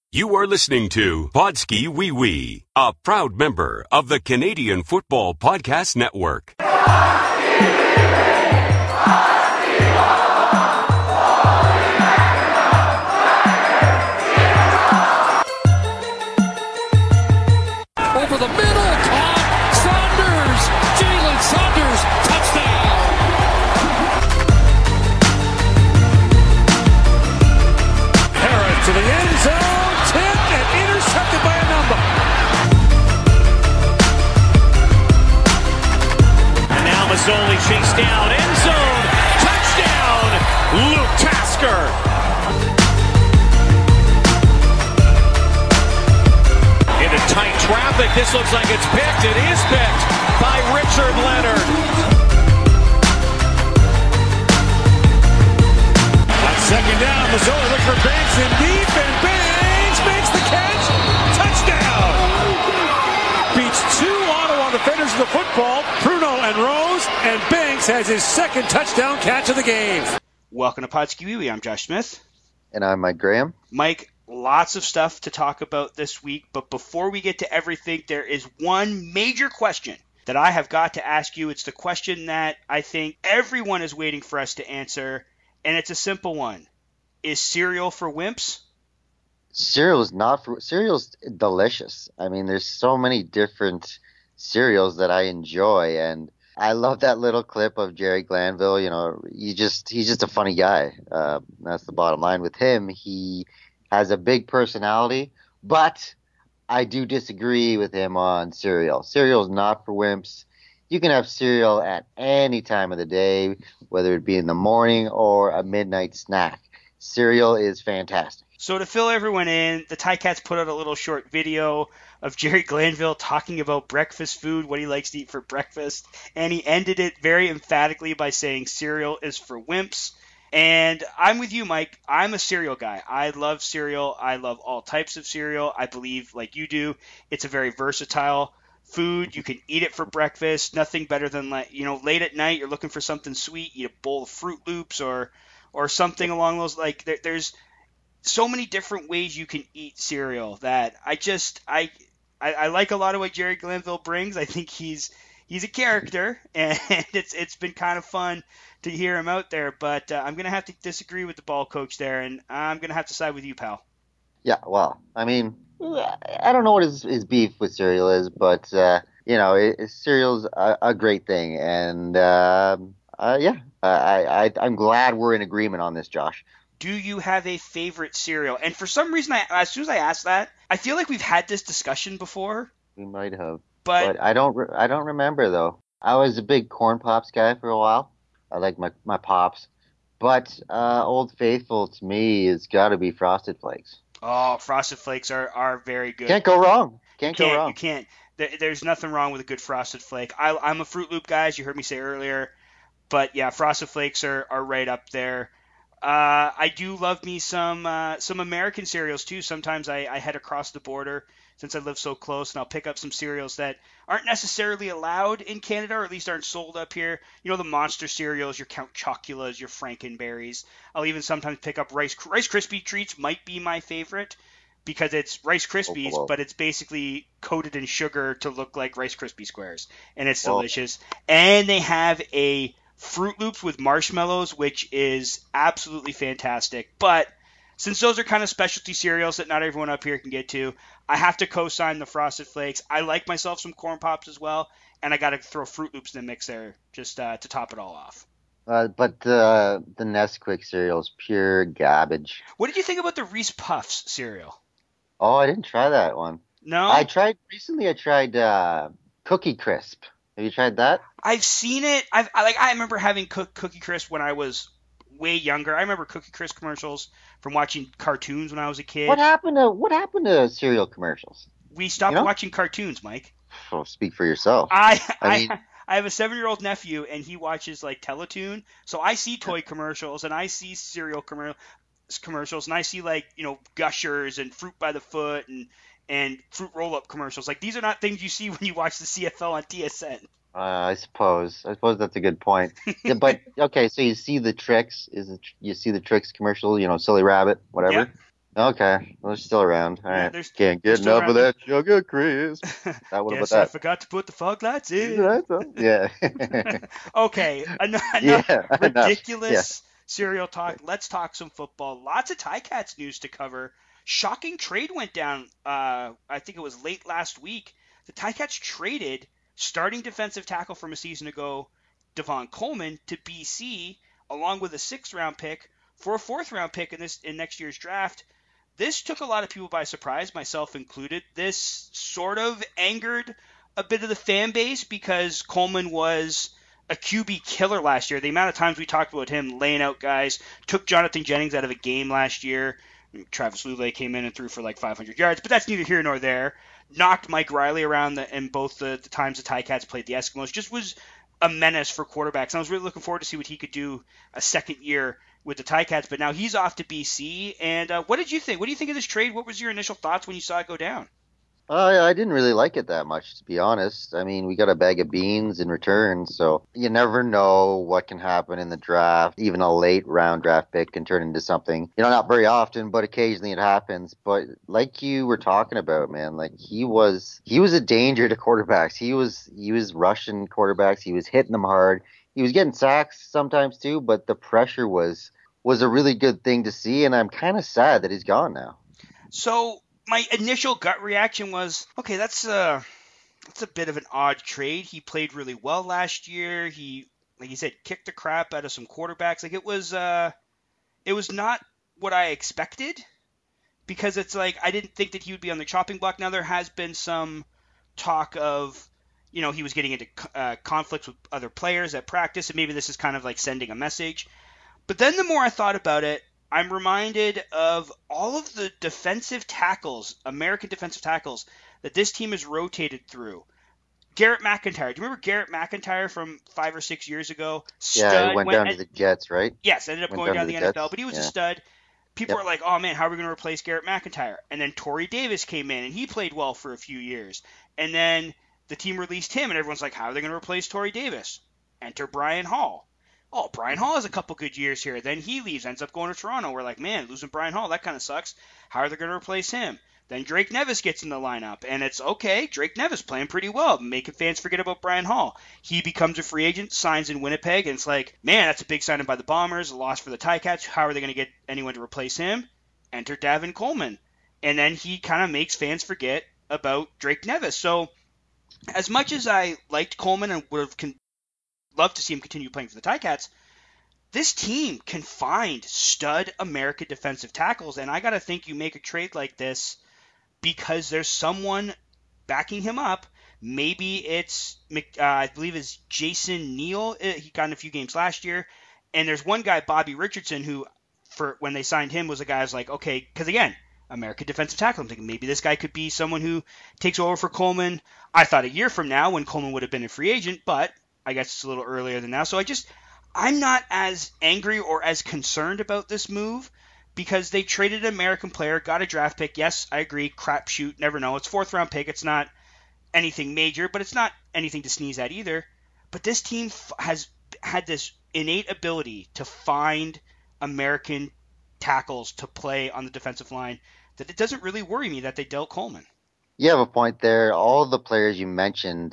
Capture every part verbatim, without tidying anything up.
You are listening to Podski Wee Wee, a proud member of the Canadian Football Podcast Network. Over the middle, caught, Saunders, Jalen Saunders, touchdown! Harris to the end zone, tipped and intercepted by a number. And now Mazzoli chased down, end zone, touchdown, Luke Tasker. Into tight traffic, this looks like it's picked. It is picked by Richard Leonard. On second down, Mazzoli looking for Banks in deep, and Banks makes the catch. Touchdown! Beats two Ottawa defenders of the football, Pruno and Rose, and Banks has his second touchdown catch of the game. Welcome to Podski Wee Wee. I'm Josh Smith. And I'm Mike Graham. Mike, lots of stuff to talk about this week, but before we get to everything, there is one major question that I have got to ask you. It's the question that I think everyone is waiting for us to answer, and it's a simple one. Is cereal for wimps? Cereal's not for cereal's delicious. I mean, there's so many different cereals that I enjoy, and I love that little clip of Jerry Glanville. You know, he just he's just a funny guy. Uh, that's the bottom line with him. He has a big personality, but I do disagree with him on cereal. Cereal is not for wimps. You can have cereal at any time of the day, whether it be in the morning or a midnight snack. Cereal is fantastic. So to fill everyone in, the Ticats put out a little short video of Jerry Glanville talking about breakfast food, what he likes to eat for breakfast, and he ended it very emphatically by saying cereal is for wimps. And I'm with you, Mike. I'm a cereal guy. I love cereal. I love all types of cereal. I believe, like you do, it's a very versatile food. You can eat it for breakfast. Nothing better than, like, you know, late at night, you're looking for something sweet, eat a bowl of Fruit Loops or or something along those. Like, there, there's so many different ways you can eat cereal that I just I, I I like a lot of what Jerry Glanville brings. I think he's he's a character, and it's it's been kind of fun to hear him out there, but uh, I'm going to have to disagree with the ball coach there, and I'm going to have to side with you, pal. Yeah, well, I mean, I don't know what his, his beef with cereal is, but, uh, you know, it, cereal's a, a great thing, and, uh, uh, yeah, I, I, I'm glad we're in agreement on this, Josh. Do you have a favorite cereal? And for some reason, I, as soon as I asked that, I feel like we've had this discussion before. We might have, but, but I don't re- I don't remember, though. I was a big Corn Pops guy for a while. I like my, my Pops. But uh, Old Faithful, to me, has got to be Frosted Flakes. Oh, Frosted Flakes are, are very good. Can't go wrong. Can't, you can't go wrong. You can't. There, there's nothing wrong with a good Frosted Flake. I, I'm a Fruit Loop guy, as you heard me say earlier. But, yeah, Frosted Flakes are, are right up there. Uh, I do love me some uh, some American cereals, too. Sometimes I, I head across the border since I live so close, and I'll pick up some cereals that aren't necessarily allowed in Canada, or at least aren't sold up here. You know, the Monster cereals, your Count Choculas, your Frankenberries. I'll even sometimes pick up Rice Rice Krispie treats might be my favorite because it's Rice Krispies, oh, but it's basically coated in sugar to look like Rice Krispie squares, and it's Whoa. delicious. And they have a Fruit Loops with marshmallows, which is absolutely fantastic. But since those are kind of specialty cereals that not everyone up here can get to, I have to co-sign the Frosted Flakes. I like myself some Corn Pops as well, and I got to throw Fruit Loops in the mix there just uh, to top it all off. Uh, but uh, the Nesquik cereal is pure garbage. What did you think about the Reese Puffs cereal? Oh, I didn't try that one. No? I tried recently. I tried uh, Cookie Crisp. Have you tried that? I've seen it. I've I, like I remember having cook, Cookie Crisp when I was way younger. I remember Cookie Crisp commercials from watching cartoons when I was a kid. What happened to what happened to cereal commercials? We stopped you know? watching cartoons, Mike. Oh, speak for yourself. I I, I, mean, I have a seven-year-old nephew, and he watches like Teletoon. So I see toy commercials, and I see cereal commer- commercials, and I see like you know Gushers and Fruit by the Foot and and fruit roll-up commercials. Like these are not things you see when you watch the C F L on T S N. uh, I suppose. I suppose that's a good point. Yeah, but okay, so you see the Tricks. Is it, you see the Tricks commercial? You know, Silly Rabbit, whatever. Yeah. Okay, well, they're still around. All Yeah, right. they're Can't they're get still enough of around. that sugar, Chris. That what about Guess I that? forgot to put the fog lights Is in. that so? Yeah. Okay, enough, enough Yeah, enough. Yeah. ridiculous cereal talk. Let's talk some football. Lots of Ticats news to cover. Shocking trade went down. Uh, I think it was late last week. The Ticats traded starting defensive tackle from a season ago, Devon Coleman, to B C, along with a sixth round pick for a fourth round pick in this in next year's draft. This took a lot of people by surprise, myself included. This sort of angered a bit of the fan base because Coleman was a Q B killer last year. The amount of times we talked about him laying out guys, took Jonathan Jennings out of a game last year. Travis Lulay came in and threw for like five hundred yards, but that's neither here nor there. Knocked Mike Riley around the, in both the, the times the Ticats played the Eskimos. Just was a menace for quarterbacks. I was really looking forward to see what he could do a second year with the Ticats, but now he's off to B C. And uh, what did you think? What do you think of this trade? What was your initial thoughts when you saw it go down? Uh, I didn't really like it that much, to be honest. I mean, we got a bag of beans in return, so you never know what can happen in the draft. Even a late round draft pick can turn into something. You know, not very often, but occasionally it happens. But like you were talking about, man, like he was he was a danger to quarterbacks. He was he was rushing quarterbacks. He was hitting them hard. He was getting sacks sometimes too, but the pressure was was a really good thing to see, and I'm kind of sad that he's gone now. So my initial gut reaction was, okay, that's a that's a bit of an odd trade. He played really well last year. He, like you said, kicked the crap out of some quarterbacks. Like it was, uh, it was not what I expected because it's like I didn't think that he would be on the chopping block. Now there has been some talk of, you know, he was getting into uh, conflicts with other players at practice, and maybe this is kind of like sending a message. But then the more I thought about it, I'm reminded of all of the defensive tackles, American defensive tackles, that this team has rotated through. Garrett McIntyre. Do you remember Garrett McIntyre from five or six years ago? Yeah, he Stud. went Went down to and, the Jets, right? yes, ended up Went going down to down the the N F L, Jets. but he was a Yeah. stud. People Yep. are like, oh man, how are we going to replace Garrett McIntyre? And then Torrey Davis came in, and he played well for a few years. And then the team released him, and everyone's like, how are they going to replace Torrey Davis? Enter Brian Hall. Oh, Brian Hall has a couple good years here. Then he leaves, ends up going to Toronto. We're like, man, losing Brian Hall, that kind of sucks. How are they going to replace him? Then Drake Nevis gets in the lineup, and it's okay. Drake Nevis playing pretty well, making fans forget about Brian Hall. He becomes a free agent, signs in Winnipeg, and it's like, man, that's a big signing by the Bombers, a loss for the Ticats. How are they going to get anyone to replace him? Enter Davin Coleman. And then he kind of makes fans forget about Drake Nevis. So as much as I liked Coleman and would have con- loved to see him continue playing for the Ticats, this team can find stud American defensive tackles, and I got to think you make a trade like this because there's someone backing him up. Maybe it's, uh, I believe it's Jason Neal. He got in a few games last year. And there's one guy, Bobby Richardson, who for when they signed him was a guy who's like, okay, because again, American defensive tackle. I'm thinking maybe this guy could be someone who takes over for Coleman. I thought a year from now when Coleman would have been a free agent, but I guess it's a little earlier than now. So I just, I'm not as angry or as concerned about this move because they traded an American player, got a draft pick. Yes, I agree. Crapshoot, never know. It's fourth round pick. It's not anything major, but it's not anything to sneeze at either. But this team f- has had this innate ability to find American tackles to play on the defensive line that it doesn't really worry me that they dealt Coleman. You have a point there. All the players you mentioned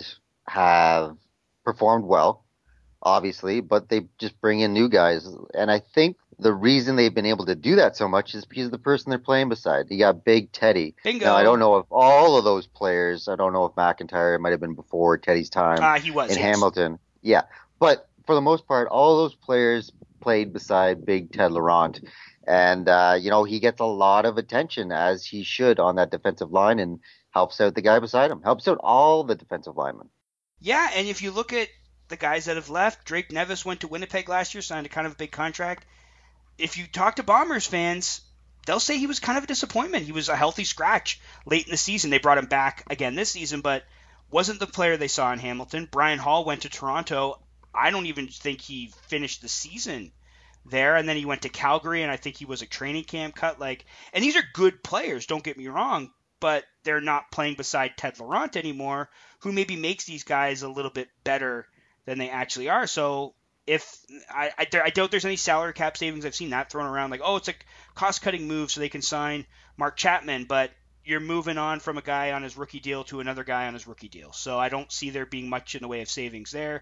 have performed well, obviously, but they just bring in new guys. And I think the reason they've been able to do that so much is because of the person they're playing beside. You got Big Teddy. Bingo. Now, I don't know if all of those players, I don't know if McIntyre might have been before Teddy's time Uh, he was, in yes. Hamilton. Yeah. But for the most part, all those players played beside Big Ted Laurent. And, uh, you know, he gets a lot of attention, as he should, on that defensive line and helps out the guy beside him, helps out all the defensive linemen. Yeah, and if you look at the guys that have left, Drake Nevis went to Winnipeg last year, signed a kind of a big contract. If you talk to Bombers fans, they'll say he was kind of a disappointment. He was a healthy scratch late in the season. They brought him back again this season, but wasn't the player they saw in Hamilton. Brian Hall went to Toronto. I don't even think he finished the season there, and then he went to Calgary, and I think he was a training camp cut. Like, and these are good players, don't get me wrong, but they're not playing beside Ted Laurent anymore, who maybe makes these guys a little bit better than they actually are. So if I, I, I doubt there's any salary cap savings. I've seen that thrown around like, oh, it's a cost-cutting move so they can sign Mark Chapman, but you're moving on from a guy on his rookie deal to another guy on his rookie deal. So I don't see there being much in the way of savings there.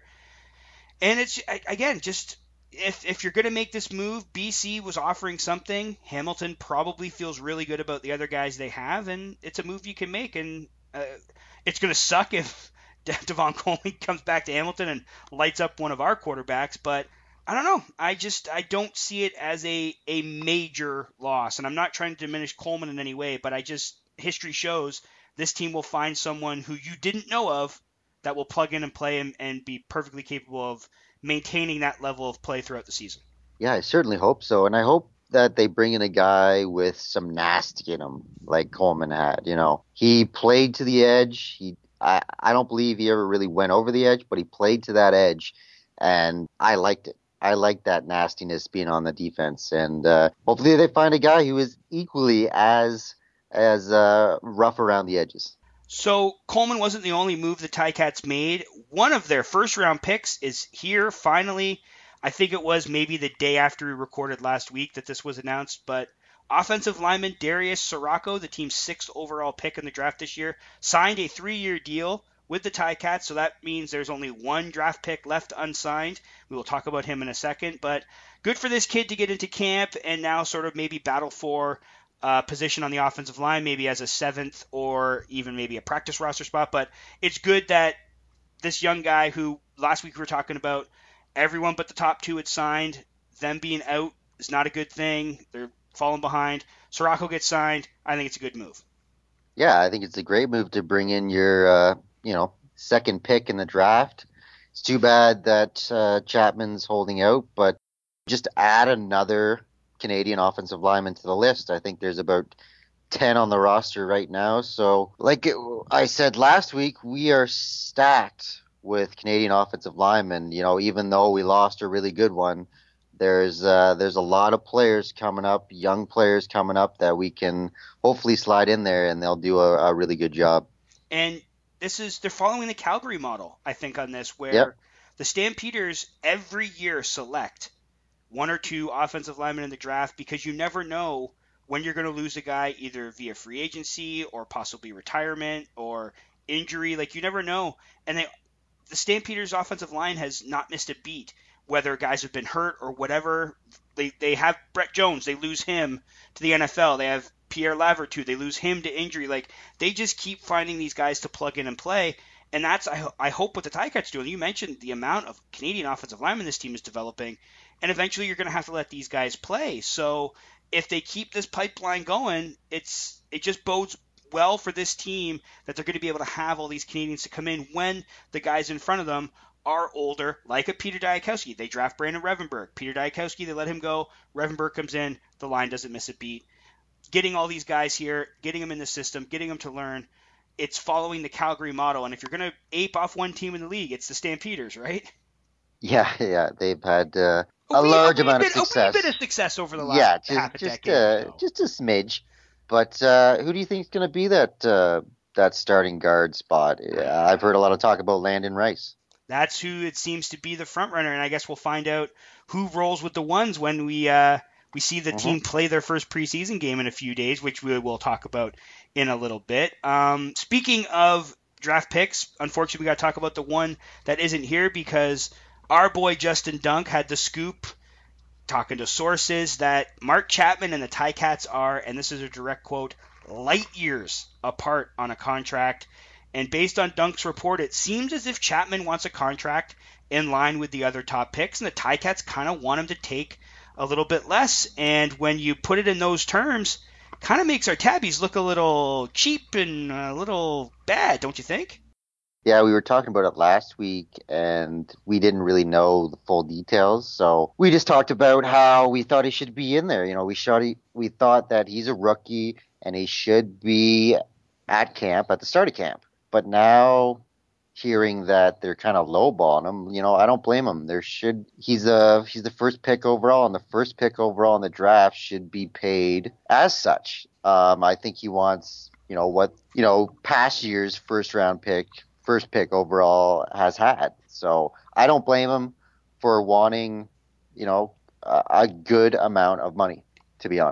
And it's, again, just if if you're going to make this move, B C was offering something. Hamilton probably feels really good about the other guys they have, and it's a move you can make. And uh, it's going to suck if Devon Coleman comes back to Hamilton and lights up one of our quarterbacks, but I don't know. I just I don't see it as a, a major loss. And I'm not trying to diminish Coleman in any way, but I just history shows this team will find someone who you didn't know of that will plug in and play and, and be perfectly capable of maintaining that level of play throughout the season. Yeah, I certainly hope so. And I hope that they bring in a guy with some nasty in him like Coleman had. You know, he played to the edge. He I, I don't believe he ever really went over the edge, but he played to that edge, and I liked it. I liked that nastiness being on the defense, and uh, hopefully they find a guy who is equally as as uh, rough around the edges. So Coleman wasn't the only move the Ticats made. One of their first-round picks is here finally. I think it was maybe the day after we recorded last week that this was announced, but offensive lineman Darius Sirocco, the team's sixth overall pick in the draft this year, signed a three-year deal with the Ticats, so that means there's only one draft pick left unsigned. We will talk about him in a second, but good for this kid to get into camp and now sort of maybe battle for uh, position on the offensive line, maybe as a seventh or even maybe a practice roster spot. But it's good that this young guy who last week we were talking about, everyone but the top two had signed, them being out is not a good thing. They're falling behind. Sirocco gets signed. I think it's a good move. Yeah, I think it's a great move to bring in your, uh, you know, second pick in the draft. It's too bad that uh, Chapman's holding out, but just add another Canadian offensive lineman to the list. I think there's about ten on the roster right now. So, like I said last week, we are stacked with Canadian offensive linemen. You know, even though we lost a really good one, there's uh, there's a lot of players coming up, young players coming up that we can hopefully slide in there, and they'll do a, a really good job. And this is they're following the Calgary model, I think, on this, where yep. the Stampeders every year select one or two offensive linemen in the draft because you never know when you're going to lose a guy either via free agency or possibly retirement or injury. Like, you never know. And they, the Stampeders offensive line has not missed a beat, whether guys have been hurt or whatever. They they have Brett Jones. They lose him to the N F L. They have Pierre Lavertu. They lose him to injury. Like, they just keep finding these guys to plug in and play. And that's, I, I hope, what the Ticats do. And you mentioned the amount of Canadian offensive linemen this team is developing. And eventually you're going to have to let these guys play. So if they keep this pipeline going, it's it just bodes well for this team that they're going to be able to have all these Canadians to come in when the guys in front of them are older, like a Peter Diakowski. They draft Brandon Revenberg. Peter Diakowski, they let him go. Revenberg comes in. The line doesn't miss a beat. Getting all these guys here, getting them in the system, getting them to learn, it's following the Calgary model. And if you're going to ape off one team in the league, it's the Stampeders, right? Yeah, yeah. They've had uh, a, a wee, large a amount bit, of success. A wee bit of success over the last yeah, just, half a just, decade. Uh, just a smidge. But uh, who do you think is going to be that uh, that starting guard spot? Uh, I've heard a lot of talk about Landon Rice. That's who it seems to be the front runner, and I guess we'll find out who rolls with the ones when we uh, we see the mm-hmm. team play their first preseason game in a few days, which we will talk about in a little bit. Um, speaking of draft picks, unfortunately, we got to talk about the one that isn't here because our boy Justin Dunk had the scoop, talking to sources, that Mark Chapman and the Ticats are, and this is a direct quote, light years apart on a contract. And based on Dunk's report, it seems as if Chapman wants a contract in line with the other top picks, and the Ticats kind of want him to take a little bit less. And when you put it in those terms, kind of makes our tabbies look a little cheap and a little bad, don't you think? Yeah, we were talking about it last week, and we didn't really know the full details. So we just talked about how we thought he should be in there. You know, we shot, we thought that he's a rookie and he should be at camp, at the start of camp. But now, hearing that they're kind of lowballing him, you know, I don't blame him. There should he's a he's the first pick overall, and the first pick overall in the draft should be paid as such. Um, I think he wants, you know, what you know past year's first round pick, first pick overall has had. So I don't blame him for wanting, you know, a, a good amount of money, to be honest.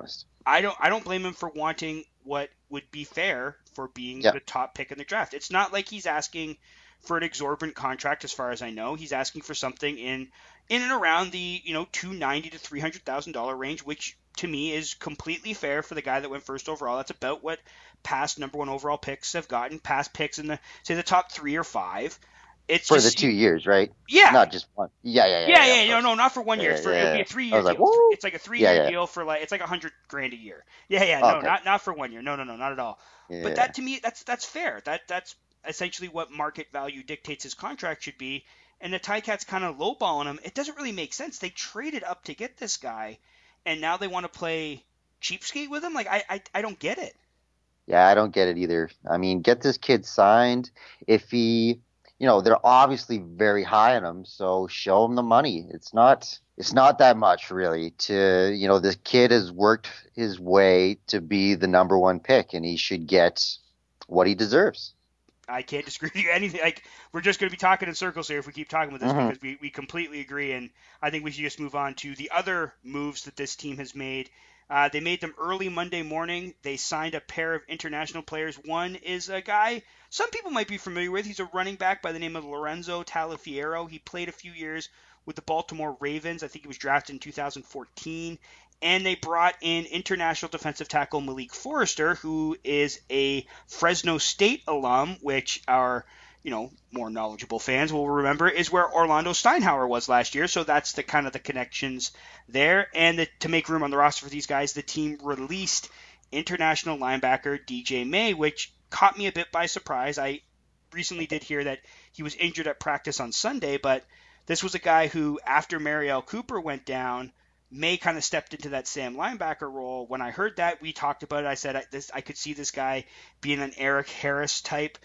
I don't I don't blame him for wanting what would be fair for being Yeah. the top pick in the draft. It's not like he's asking for an exorbitant contract, as far as I know. He's asking for something in in and around the, you know, two hundred ninety thousand to three hundred thousand dollars range, which to me is completely fair for the guy that went first overall. That's about what past number one overall picks have gotten, past picks in the, say, the top three or five. It's For just, the two years, right? yeah. Not just one. Yeah, yeah, yeah. Yeah, yeah, yeah, of no, course. no, not for one year. Yeah, It's for, yeah, it'll be yeah. a three I year was like, deal. woo! It's like a three year Yeah, yeah. deal for like, it's like a hundred grand a year. Yeah, yeah, no, Okay. not not for one year. No, no, no, not at all. Yeah. But that to me, that's that's fair. That that's essentially what market value dictates his contract should be. And the Ticats kind of lowballing him. It doesn't really make sense. They traded up to get this guy, and now they want to play cheapskate with him. Like I, I, I don't get it. Yeah, I don't get it either. I mean, get this kid signed. If he, you know, they're obviously very high on him, so show him the money. It's not, it's not that much really. To, you know, this kid has worked his way to be the number one pick, and he should get what he deserves. I can't disagree with you anything. Like, we're just going to be talking in circles here if we keep talking with this Mhm. because we, we completely agree. And I think we should just move on to the other moves that this team has made. Uh, they made them early Monday morning. They signed a pair of international players. One is a guy some people might be familiar with. He's a running back by the name of Lorenzo Talafiero. He played a few years with the Baltimore Ravens. I think he was drafted in two thousand fourteen. And they brought in international defensive tackle Malik Forrester, who is a Fresno State alum, which our, you know, more knowledgeable fans will remember is where Orlando Steinhauer was last year. So that's the kind of the connections there. And the, to make room on the roster for these guys, the team released international linebacker D J May, which caught me a bit by surprise. I recently did hear that he was injured at practice on Sunday, but this was a guy who, after Mariel Cooper went down, May kind of stepped into that Sam linebacker role. When I heard that, we talked about it. I said I, this, I could see this guy being an Eric Harris type,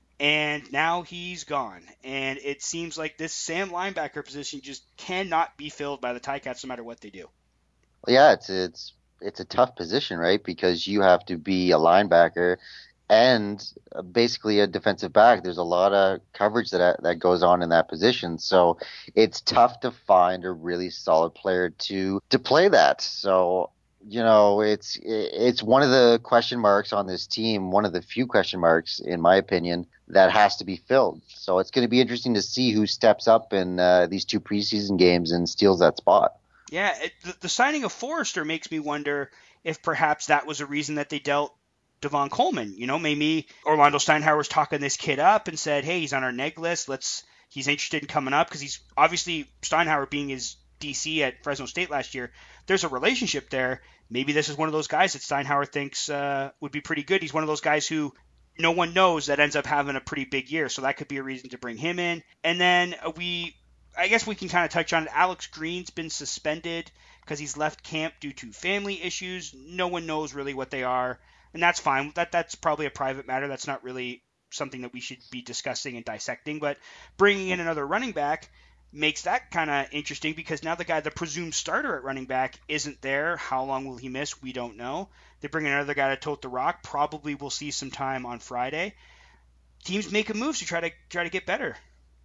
and now he's gone. And it seems like this Sam linebacker position just cannot be filled by the Ticats no matter what they do. Well, yeah, it's it's it's a tough position, right? Because you have to be a linebacker and basically a defensive back. There's a lot of coverage that that goes on in that position, so it's tough to find a really solid player to to play that. So, you know, it's it's one of the question marks on this team, one of the few question marks, in my opinion, that has to be filled. So it's going to be interesting to see who steps up in uh, these two preseason games and steals that spot. Yeah, it, the, the signing of Forrester makes me wonder if perhaps that was a reason that they dealt Devon Coleman. You know, maybe Orlando Steinhauer was talking this kid up and said, hey, he's on our neg list. Let's, he's interested in coming up because he's obviously Steinhauer being his D C at Fresno State last year. There's a relationship there. Maybe this is one of those guys that Steinhauer thinks uh, would be pretty good. He's one of those guys who no one knows that ends up having a pretty big year. So that could be a reason to bring him in. And then we, I guess we can kind of touch on it. Alex Green's been suspended because he's left camp due to family issues. No one knows really what they are. And that's fine. That that's probably a private matter. That's not really something that we should be discussing and dissecting. But bringing in another running back makes that kind of interesting because now the guy, the presumed starter at running back, isn't there. How long will he miss? We don't know. They bring in another guy to tote the rock. Probably we'll see some time on Friday. Teams making moves to try to try to get better.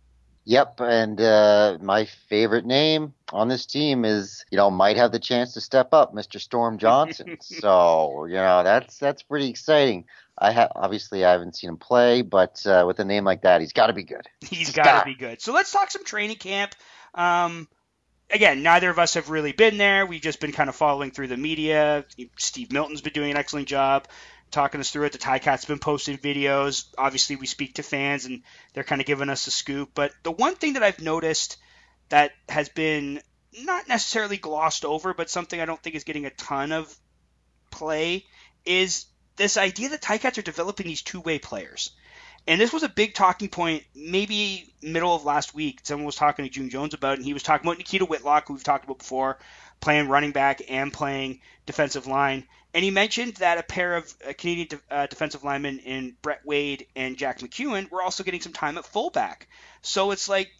Yep, and uh, my favorite name on this team is, you know, might have the chance to step up, Mister Storm Johnson. So, you know, that's that's pretty exciting. I ha- obviously I haven't seen him play, but uh, with a name like that, he's got to be good. He's got to be good. So let's talk some training camp. Um, again, neither of us have really been there. We've just been kind of following through the media. Steve Milton's been doing an excellent job talking us through it. The Ticats been posting videos. Obviously, we speak to fans, and they're kind of giving us a scoop. But the one thing that I've noticed that has been not necessarily glossed over, but something I don't think is getting a ton of play is this idea that Ticats are developing these two-way players. And this was a big talking point maybe middle of last week. Someone was talking to June Jones about it, and he was talking about Nikita Whitlock, who we've talked about before, playing running back and playing defensive line. And he mentioned that a pair of uh, Canadian de- uh, defensive linemen in Brett Wade and Jack McEwen were also getting some time at fullback. So it's like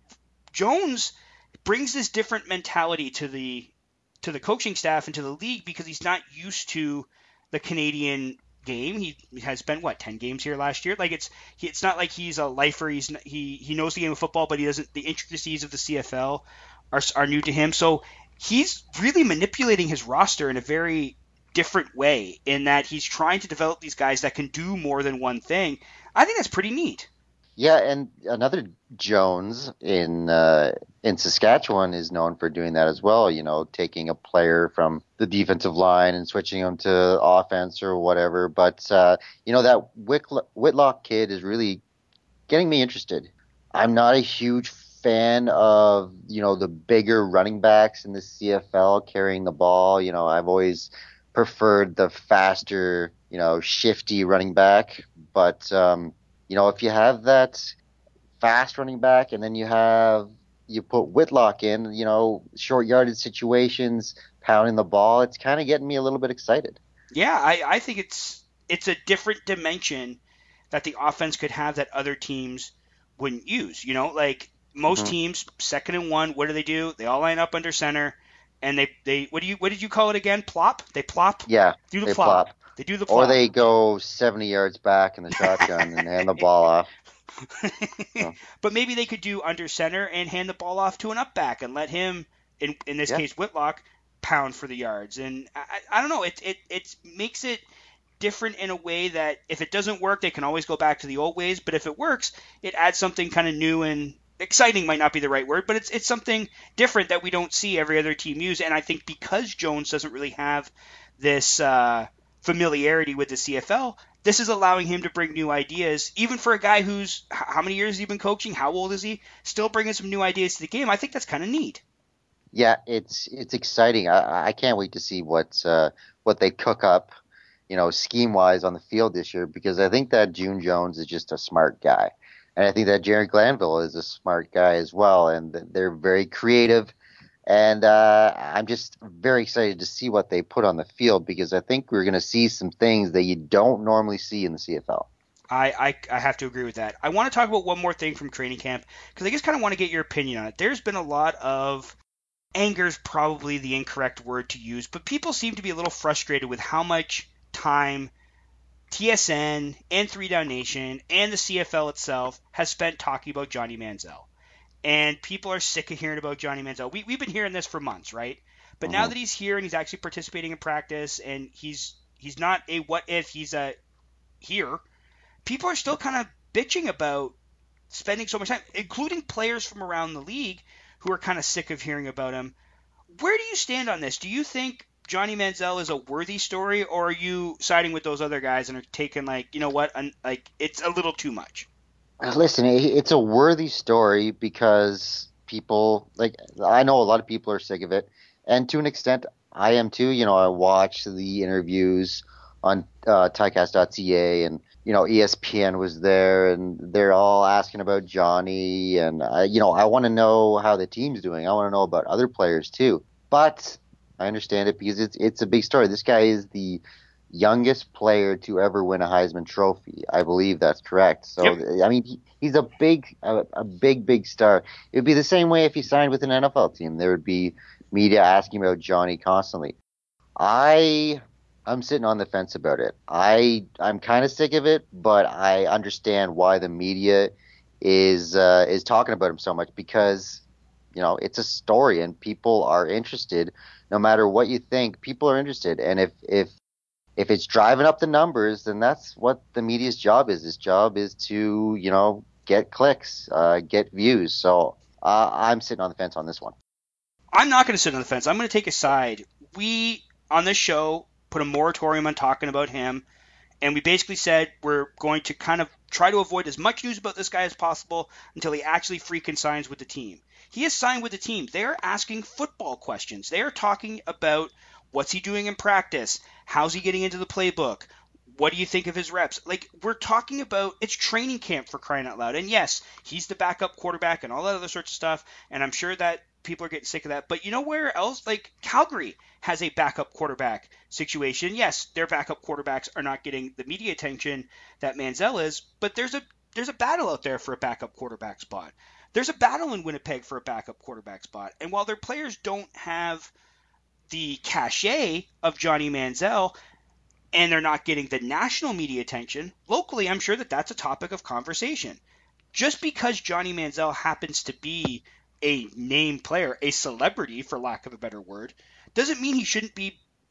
Jones brings this different mentality to the to the coaching staff and to the league because he's not used to the Canadian game. He has spent what ten games here last year. Like it's he, it's not like he's a lifer. He's he he knows the game of football, but he doesn't. The intricacies of the C F L are are new to him. So he's really manipulating his roster in a very different way in that he's trying to develop these guys that can do more than one thing. I think that's pretty neat. Yeah, and another Jones in uh, in Saskatchewan is known for doing that as well. You know, taking a player from the defensive line and switching him to offense or whatever. But uh, you know, that Whitlock, Whitlock kid is really getting me interested. I'm not a huge fan of you know the bigger running backs in the C F L carrying the ball. You know, I've always preferred the faster, you know, shifty running back. But um, you know, if you have that fast running back and then you have you put Whitlock in, you know, short yardage situations, pounding the ball, it's kind of getting me a little bit excited. Yeah, I, I think it's it's a different dimension that the offense could have that other teams wouldn't use. You know, like most mm-hmm. teams, second and one, what do they do? They all line up under center, and they, they what do you what did you call it again? Plop? They plop? Yeah, do the they plop. plop. They do the plop. Or they go seventy yards back in the shotgun and hand the ball off. So. But maybe they could do under center and hand the ball off to an up back and let him, in in this yeah. case Whitlock, pound for the yards. And I, I don't know, it, it it makes it different in a way that if it doesn't work, they can always go back to the old ways. But if it works, it adds something kind of new and exciting might not be the right word, but it's it's something different that we don't see every other team use. And I think because Jones doesn't really have this uh, familiarity with the C F L, this is allowing him to bring new ideas, even for a guy who's, how many years has he been coaching? How old is he? Still bringing some new ideas to the game. I think that's kind of neat. Yeah, it's it's exciting. I, I can't wait to see what uh, what they cook up, you know, scheme wise on the field this year, because I think that June Jones is just a smart guy, and I think that Jerry Glanville is a smart guy as well, and they're very creative. And uh, I'm just very excited to see what they put on the field, because I think we're going to see some things that you don't normally see in the C F L. I, I, I have to agree with that. I want to talk about one more thing from training camp, because I just kind of want to get your opinion on it. There's been a lot of anger is probably the incorrect word to use, but people seem to be a little frustrated with how much time T S N and Three Down Nation and the C F L itself has spent talking about Johnny Manziel. And people are sick of hearing about Johnny Manziel. We, we've been hearing this for months, right? But mm-hmm. now that he's here and he's actually participating in practice and he's he's not a what if, he's a here, people are still kind of bitching about spending so much time, including players from around the league who are kind of sick of hearing about him. Where do you stand on this? Do you think Johnny Manziel is a worthy story, or are you siding with those other guys and are taking, like, you know what, like it's a little too much? Listen, it's a worthy story because people, like, I know a lot of people are sick of it, and to an extent, I am too. You know, I watch the interviews on uh, Ticast dot C A, and you know, E S P N was there, and they're all asking about Johnny, and I, you know, I want to know how the team's doing. I want to know about other players too. But I understand it because it's it's a big story. This guy is the youngest player to ever win a Heisman Trophy. I believe that's correct. So, yep. I mean, he, he's a big, a, a big, big star. It would be the same way if he signed with an N F L team. There would be media asking about Johnny constantly. I, I'm sitting on the fence about it. I, I'm kind of sick of it, but I understand why the media is uh, is talking about him so much, because, you know, it's a story and people are interested. No matter what you think, people are interested. And if if If it's driving up the numbers, then that's what the media's job is. Its job is to, you know, get clicks, uh, get views. So uh, I'm sitting on the fence on this one. I'm not going to sit on the fence. I'm going to take a side. We, on this show, put a moratorium on talking about him, and we basically said we're going to kind of try to avoid as much news about this guy as possible until he actually freaking signs with the team. He has signed with the team. They're asking football questions. They are talking about what's he doing in practice? How's he getting into the playbook? What do you think of his reps? Like, we're talking about, it's training camp, for crying out loud. And yes, he's the backup quarterback and all that other sorts of stuff. And I'm sure that people are getting sick of that. But you know where else? Like, Calgary has a backup quarterback situation. Yes, their backup quarterbacks are not getting the media attention that Manziel is, but there's a there's a battle out there for a backup quarterback spot. There's a battle in Winnipeg for a backup quarterback spot. And while their players don't have the cachet of Johnny Manziel, and they're not getting the national media attention, locally I'm sure that that's a topic of conversation. Just because Johnny Manziel happens to be a name player, a celebrity for lack of a better word, doesn't mean he shouldn't be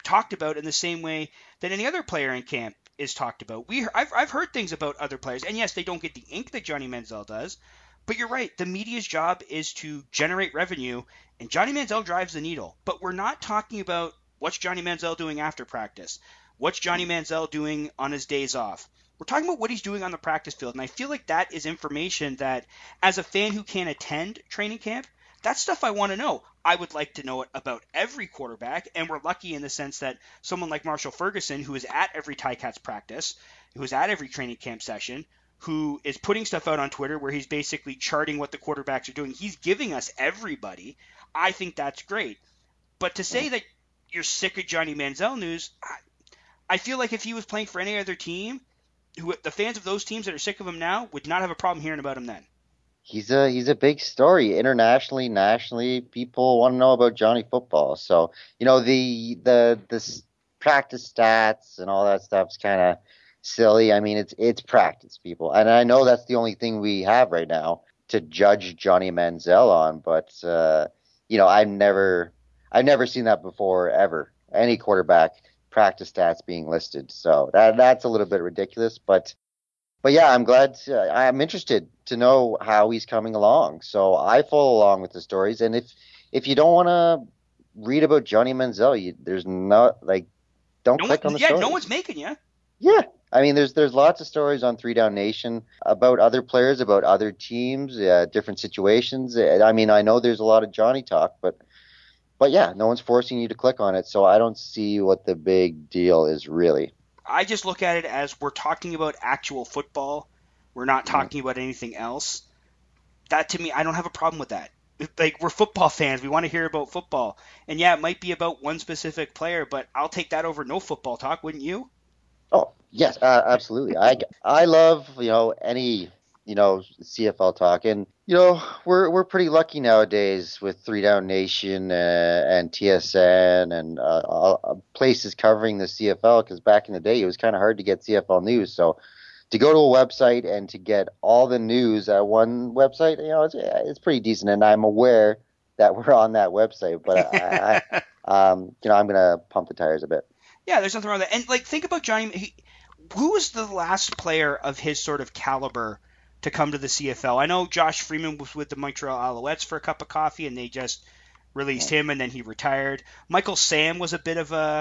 talked about in the same way that any other player in camp is talked about. We I've I've heard things about other players, and yes, they don't get the ink that Johnny Manziel does. But you're right. The media's job is to generate revenue, and Johnny Manziel drives the needle. But we're not talking about what's Johnny Manziel doing after practice. What's Johnny Manziel doing on his days off? We're talking about what he's doing on the practice field, and I feel like that is information that, as a fan who can't attend training camp, that's stuff I want to know. I would like to know it about every quarterback, and we're lucky in the sense that someone like Marshall Ferguson, who is at every Ticats practice, who is at every training camp session, who is putting stuff out on Twitter where he's basically charting what the quarterbacks are doing. He's giving us everybody. I think that's great. But to say that you're sick of Johnny Manziel news, I, I feel like if he was playing for any other team, who the fans of those teams that are sick of him now would not have a problem hearing about him then. He's a he's a big story internationally, nationally. People want to know about Johnny football. So you know the the the practice stats and all that stuff's kind of silly. I mean, it's it's practice, people, and I know that's the only thing we have right now to judge Johnny Manziel on. But uh, you know, I've never I've never seen that before ever. Any quarterback practice stats being listed, so that that's a little bit ridiculous. But but yeah, I'm glad. To, I'm interested to know how he's coming along. So I follow along with the stories, and if if you don't want to read about Johnny Manziel, you, there's not like don't no click one, on the yeah, stories. no one's making you. Yeah. I mean, there's there's lots of stories on Three Down Nation about other players, about other teams, uh, different situations. I mean, I know there's a lot of Johnny talk, but but yeah, no one's forcing you to click on it, so I don't see what the big deal is really. I just look at it as we're talking about actual football. We're not talking mm-hmm. about anything else. That, to me, I don't have a problem with that. Like, we're football fans. We want to hear about football. And yeah, it might be about one specific player, but I'll take that over no football talk, wouldn't you? Oh, yes, uh, absolutely. I, I love, you know, any, you know, C F L talk. And, you know, we're we're pretty lucky nowadays with Three Down Nation uh, and T S N and uh, uh, places covering the C F L, because back in the day it was kind of hard to get C F L news. So to go to a website and to get all the news at one website, you know, it's, it's pretty decent. And I'm aware that we're on that website, but I, I um, you know, I'm going to pump the tires a bit. Yeah, there's nothing wrong with that. And, like, think about Johnny. He, who was the last player of his sort of caliber to come to the C F L? I know Josh Freeman was with the Montreal Alouettes for a cup of coffee, and they just released him, and then he retired. Michael Sam was a bit of a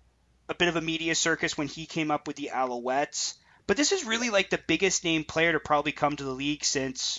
a bit of a media circus when he came up with the Alouettes. But this is really, like, the biggest name player to probably come to the league since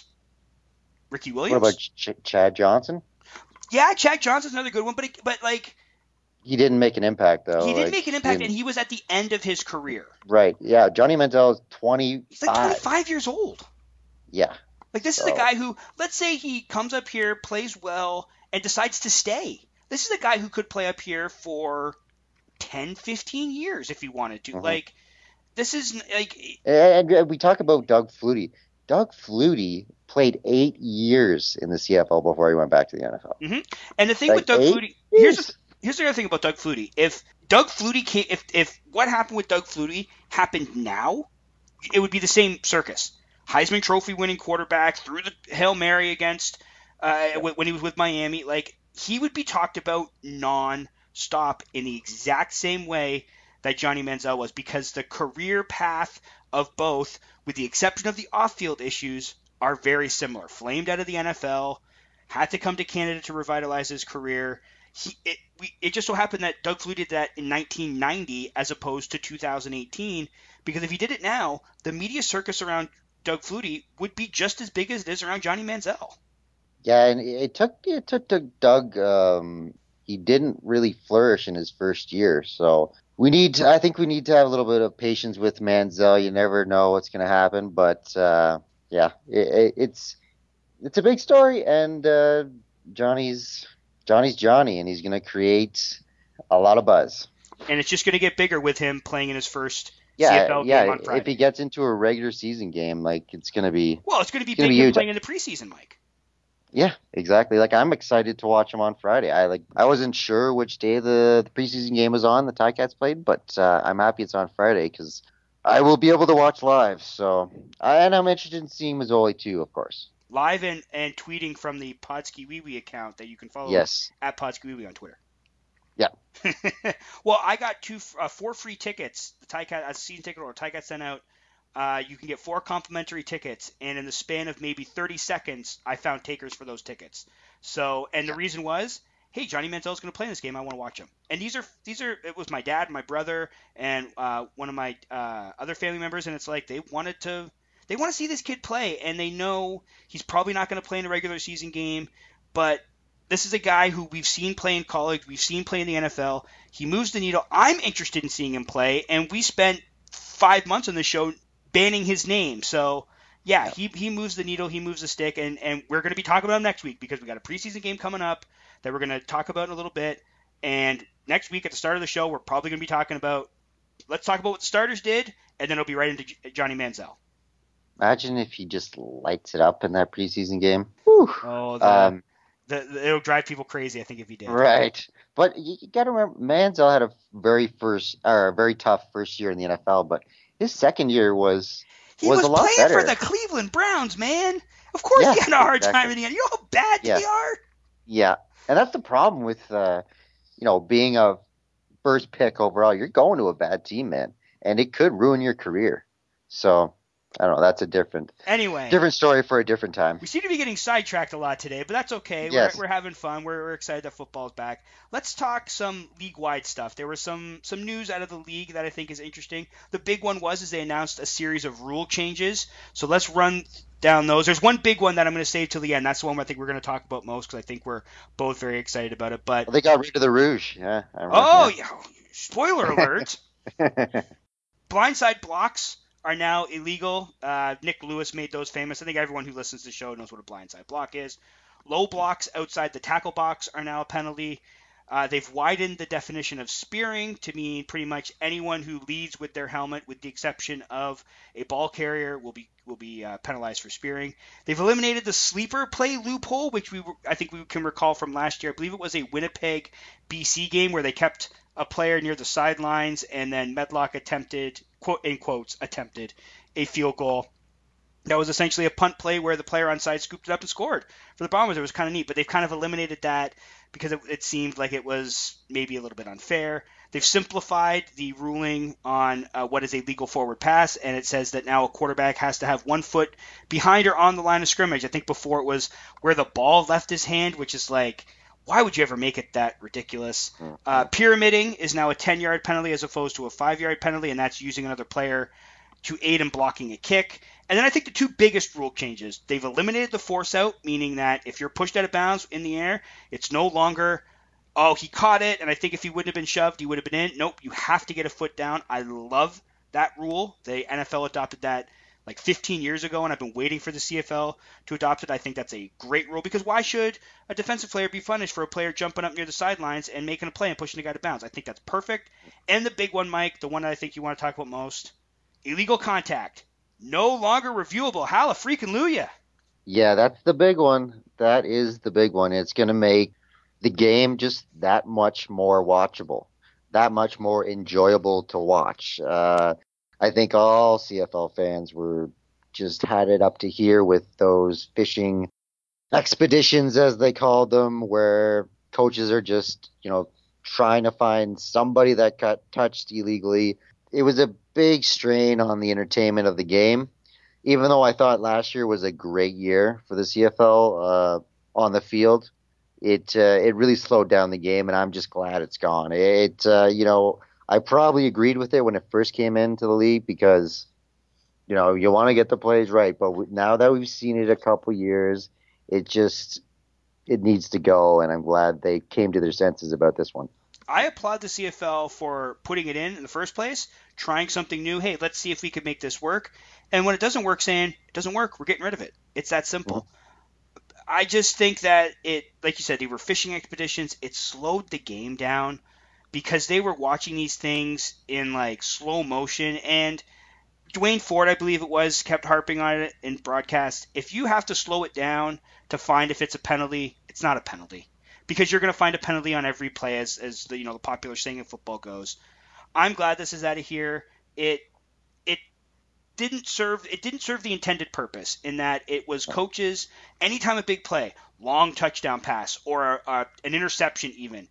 Ricky Williams. What about Ch- Chad Johnson? Yeah, Chad Johnson's another good one, but, but like... He didn't make an impact, though. He didn't like, make an impact, and he was at the end of his career. Right. Yeah. Johnny Manziel is twenty-five. He's like twenty-five years old. Yeah. Like, this so. is a guy who, let's say he comes up here, plays well, and decides to stay. This is a guy who could play up here for ten, fifteen years if he wanted to. Mm-hmm. Like, this is, like... And, and we talk about Doug Flutie. Doug Flutie played eight years in the C F L before he went back to the N F L. Mm-hmm. And the thing like with Doug Flutie... Here's the, Here's the other thing about Doug Flutie. If Doug Flutie came, if if what happened with Doug Flutie happened now, it would be the same circus. Heisman Trophy winning quarterback, threw the Hail Mary against uh, yeah. when he was with Miami. Like, he would be talked about non-stop in the exact same way that Johnny Manziel was, because the career path of both, with the exception of the off-field issues, are very similar. Flamed out of the N F L, had to come to Canada to revitalize his career. He, it, we, it just so happened that Doug Flutie did that in nineteen ninety as opposed to two thousand eighteen, because if he did it now, the media circus around Doug Flutie would be just as big as it is around Johnny Manziel. Yeah, and it took it took Doug. Um, he didn't really flourish in his first year, so we need. To, I think we need to have a little bit of patience with Manziel. You never know what's going to happen, but uh, yeah, it, it, it's it's a big story, and uh, Johnny's. Johnny's Johnny, and he's going to create a lot of buzz. And it's just going to get bigger with him playing in his first yeah, C F L yeah, game on Friday. If he gets into a regular season game, like, it's going to be well, it's going to be big than playing in the preseason, Mike. Yeah, exactly. Like, I'm excited to watch him on Friday. I like. I wasn't sure which day the, the preseason game was on. The Ticats played, but uh, I'm happy it's on Friday because I will be able to watch live. So, and I'm interested in seeing Masoli too, of course. Live and, and tweeting from the Podski Wee Wee account that you can follow yes. at Podski Wee Wee on Twitter. Yeah. Well, I got two, uh, four free tickets. The Ticats, a season ticket or Ticats sent out. Uh, you can get four complimentary tickets, and in the span of maybe thirty seconds, I found takers for those tickets. So, and the reason was, hey, Johnny Manziel's going to play in this game. I want to watch him. And these are these are it was my dad, my brother, and uh, one of my uh, other family members, and it's like they wanted to they want to see this kid play, and they know he's probably not going to play in a regular season game, but this is a guy who we've seen play in college, we've seen play in the N F L. He moves the needle. I'm interested in seeing him play, and we spent five months on the show banning his name. So, yeah, he, he moves the needle, he moves the stick, and, and we're going to be talking about him next week because we got a preseason game coming up that we're going to talk about in a little bit. And next week at the start of the show, we're probably going to be talking about, let's talk about what the starters did, and then it'll be right into Johnny Manziel. Imagine if he just lights it up in that preseason game. Whew. Oh, the, um, the, the, it'll drive people crazy, I think, if he did. Right. But you, you got to remember, Manziel had a very first, or a very tough first year in the N F L, but his second year was he was, was a lot playing better. for the Cleveland Browns, man. Of course, yeah, he had a hard exactly. time in the end. You know how bad yeah. they are. Yeah, and that's the problem with, uh, you know, being a first pick overall. You're going to a bad team, man, and it could ruin your career. So I don't know. That's a different anyway different story for a different time. We seem to be getting sidetracked a lot today, but that's okay. Yes. We're, we're having fun. We're, we're excited that football's back. Let's talk some league-wide stuff. There was some some news out of the league that I think is interesting. The big one was is they announced a series of rule changes. So let's run down those. There's one big one that I'm going to save till the end. That's the one I think we're going to talk about most because I think we're both very excited about it. But well, they got rid of the Rouge. Yeah. I oh, yeah. Spoiler alert. Blindside blocks are now illegal. Uh, Nick Lewis made those famous. I think everyone who listens to the show knows what a blindside block is. Low blocks outside the tackle box are now a penalty. Uh, they've widened the definition of spearing to mean pretty much anyone who leads with their helmet, with the exception of a ball carrier, will be will be uh, penalized for spearing. They've eliminated the sleeper play loophole, which we I think we can recall from last year. I believe it was a Winnipeg B C game where they kept a player near the sidelines, and then Medlock attempted, quote in quotes, attempted a field goal. That was essentially a punt play where the player on side scooped it up and scored for the Bombers. It was kind of neat, but they've kind of eliminated that because it, it seemed like it was maybe a little bit unfair. They've simplified the ruling on uh, what is a legal forward pass, and it says that now a quarterback has to have one foot behind or on the line of scrimmage. I think before it was where the ball left his hand, which is like, why would you ever make it that ridiculous? Uh, pyramiding is now a ten-yard penalty as opposed to a five-yard penalty, and that's using another player to aid in blocking a kick. And then I think the two biggest rule changes, they've eliminated the force out, meaning that if you're pushed out of bounds in the air, it's no longer, oh, he caught it, and I think if he wouldn't have been shoved, he would have been in. Nope, you have to get a foot down. I love that rule. The N F L adopted that like fifteen years ago, and I've been waiting for the C F L to adopt it. I think that's a great rule because why should a defensive player be punished for a player jumping up near the sidelines and making a play and pushing the guy to bounds? I think that's perfect. And the big one, Mike, the one that I think you want to talk about most, illegal contact. No longer reviewable. Hallelujah. Yeah, that's the big one. That is the big one. It's going to make the game just that much more watchable, that much more enjoyable to watch. Uh, I think all C F L fans were just had it up to here with those fishing expeditions, as they called them, where coaches are just, you know, trying to find somebody that got touched illegally. It was a big strain on the entertainment of the game, even though I thought last year was a great year for the C F L uh, on the field. It uh, it really slowed down the game, and I'm just glad it's gone. It uh, you know, I probably agreed with it when it first came into the league because, you know, you want to get the plays right, but now that we've seen it a couple years, it just it needs to go, and I'm glad they came to their senses about this one. I applaud the C F L for putting it in in the first place, trying something new. Hey, let's see if we could make this work. And when it doesn't work, saying, it doesn't work, we're getting rid of it. It's that simple. Mm-hmm. I just think that it, like you said, they were fishing expeditions. It slowed the game down because they were watching these things in like slow motion. And Dwayne Ford, I believe it was, kept harping on it in broadcast. If you have to slow it down to find if it's a penalty, it's not a penalty. Because you're going to find a penalty on every play, as as the you know the popular saying in football goes. I'm glad this is out of here. It it didn't serve it didn't serve the intended purpose in that it was coaches anytime a big play, long touchdown pass or a, a, an interception even.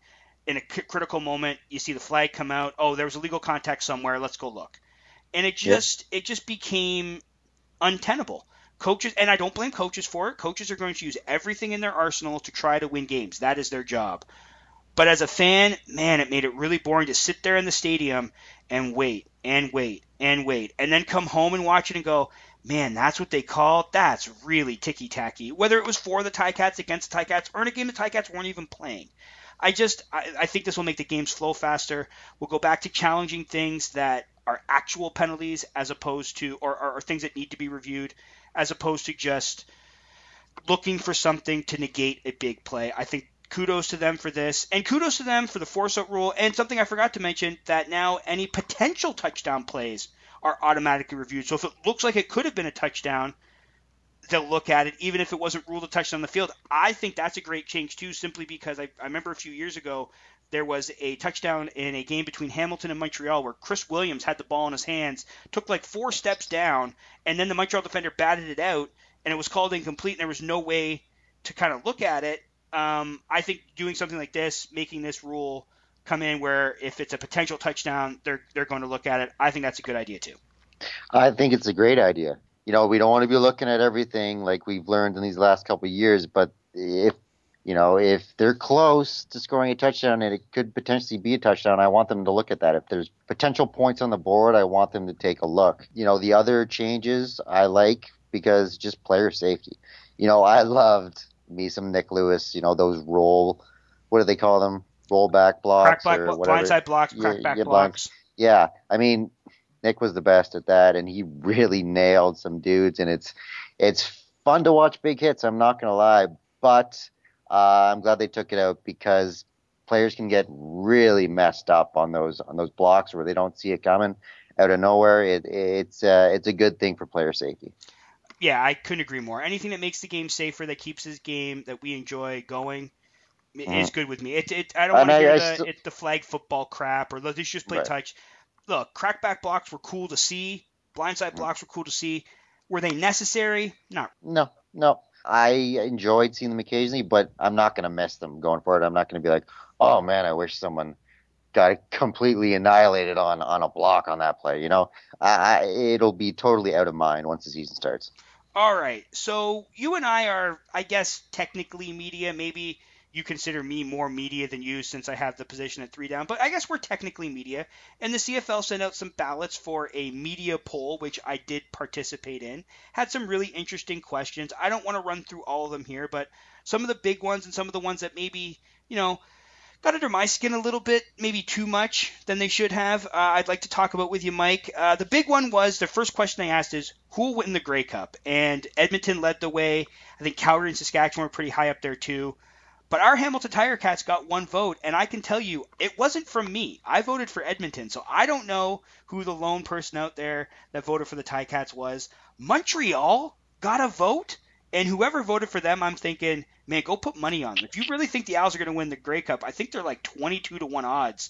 in a c- critical moment, you see the flag come out. Oh, there was illegal contact somewhere. Let's go look. And it just yep. it just became untenable. Coaches, and I don't blame coaches for it. Coaches are going to use everything in their arsenal to try to win games. That is their job. But as a fan, man, it made it really boring to sit there in the stadium and wait and wait and wait and then come home and watch it and go, man, that's what they called? That's really ticky-tacky. Whether it was for the Ticats, against the Ticats, or in a game the Ticats weren't even playing. I just I, I think this will make the games flow faster. We'll go back to challenging things that are actual penalties as opposed to or, or, or things that need to be reviewed as opposed to just looking for something to negate a big play. I think kudos to them for this, and kudos to them for the force-out rule, and something I forgot to mention, that now any potential touchdown plays are automatically reviewed. So if it looks like it could have been a touchdown, they'll look at it, even if it wasn't ruled a touchdown on the field. I think that's a great change, too, simply because I, I remember a few years ago, there was a touchdown in a game between Hamilton and Montreal where Chris Williams had the ball in his hands, took like four steps down, and then the Montreal defender batted it out, and it was called incomplete, and there was no way to kind of look at it. Um, I think doing something like this, making this rule come in where if it's a potential touchdown, they're they're going to look at it. I think that's a good idea too. I think it's a great idea. You know, we don't want to be looking at everything like we've learned in these last couple of years, but if you know if they're close to scoring a touchdown and it could potentially be a touchdown, I want them to look at that. If there's potential points on the board, I want them to take a look. You know, the other changes I like because just player safety. You know, I loved me some Nick Lewis, you know, those roll, what do they call them? Rollback blocks crack or back, whatever. Blindside blocks, crack yeah, back yeah, blocks. Yeah, I mean, Nick was the best at that, and he really nailed some dudes, and it's it's fun to watch big hits, I'm not going to lie, but uh, I'm glad they took it out because players can get really messed up on those on those blocks where they don't see it coming out of nowhere. It, it's uh, it's a good thing for player safety. Yeah, I couldn't agree more. Anything that makes the game safer, that keeps this game that we enjoy going, mm-hmm. is good with me. It, it, I don't want to hear I, I the st- it's the flag football crap or let's just play right. touch. Look, crackback blocks were cool to see. Blindside mm-hmm. blocks were cool to see. Were they necessary? No. No, no. I enjoyed seeing them occasionally, but I'm not going to miss them going forward. I'm not going to be like, oh, man, I wish someone got completely annihilated on, on a block on that play. You know, I, I, it'll be totally out of mind once the season starts. All right, so you and I are, I guess, technically media. Maybe you consider me more media than you since I have the position at three down, but I guess we're technically media. And the C F L sent out some ballots for a media poll, which I did participate in. Had some really interesting questions. I don't want to run through all of them here, but some of the big ones and some of the ones that maybe, you know, got under my skin a little bit, maybe too much than they should have. Uh, I'd like to talk about with you, Mike. Uh, the big one was, the first question they asked is, who will win the Grey Cup? And Edmonton led the way. I think Calgary and Saskatchewan were pretty high up there too. But our Hamilton Tiger Cats got one vote, and I can tell you, it wasn't from me. I voted for Edmonton, so I don't know who the lone person out there that voted for the Ticats was. Montreal got a vote? And whoever voted for them, I'm thinking, man, go put money on them. If you really think the Owls are going to win the Grey Cup, I think they're like twenty-two to one odds.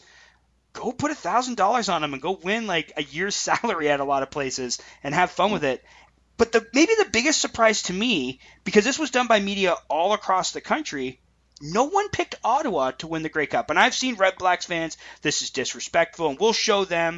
Go put one thousand dollars on them and go win like a year's salary at a lot of places and have fun with it. But the maybe the biggest surprise to me, because this was done by media all across the country, no one picked Ottawa to win the Grey Cup. And I've seen Red Blacks fans, this is disrespectful, and we'll show them.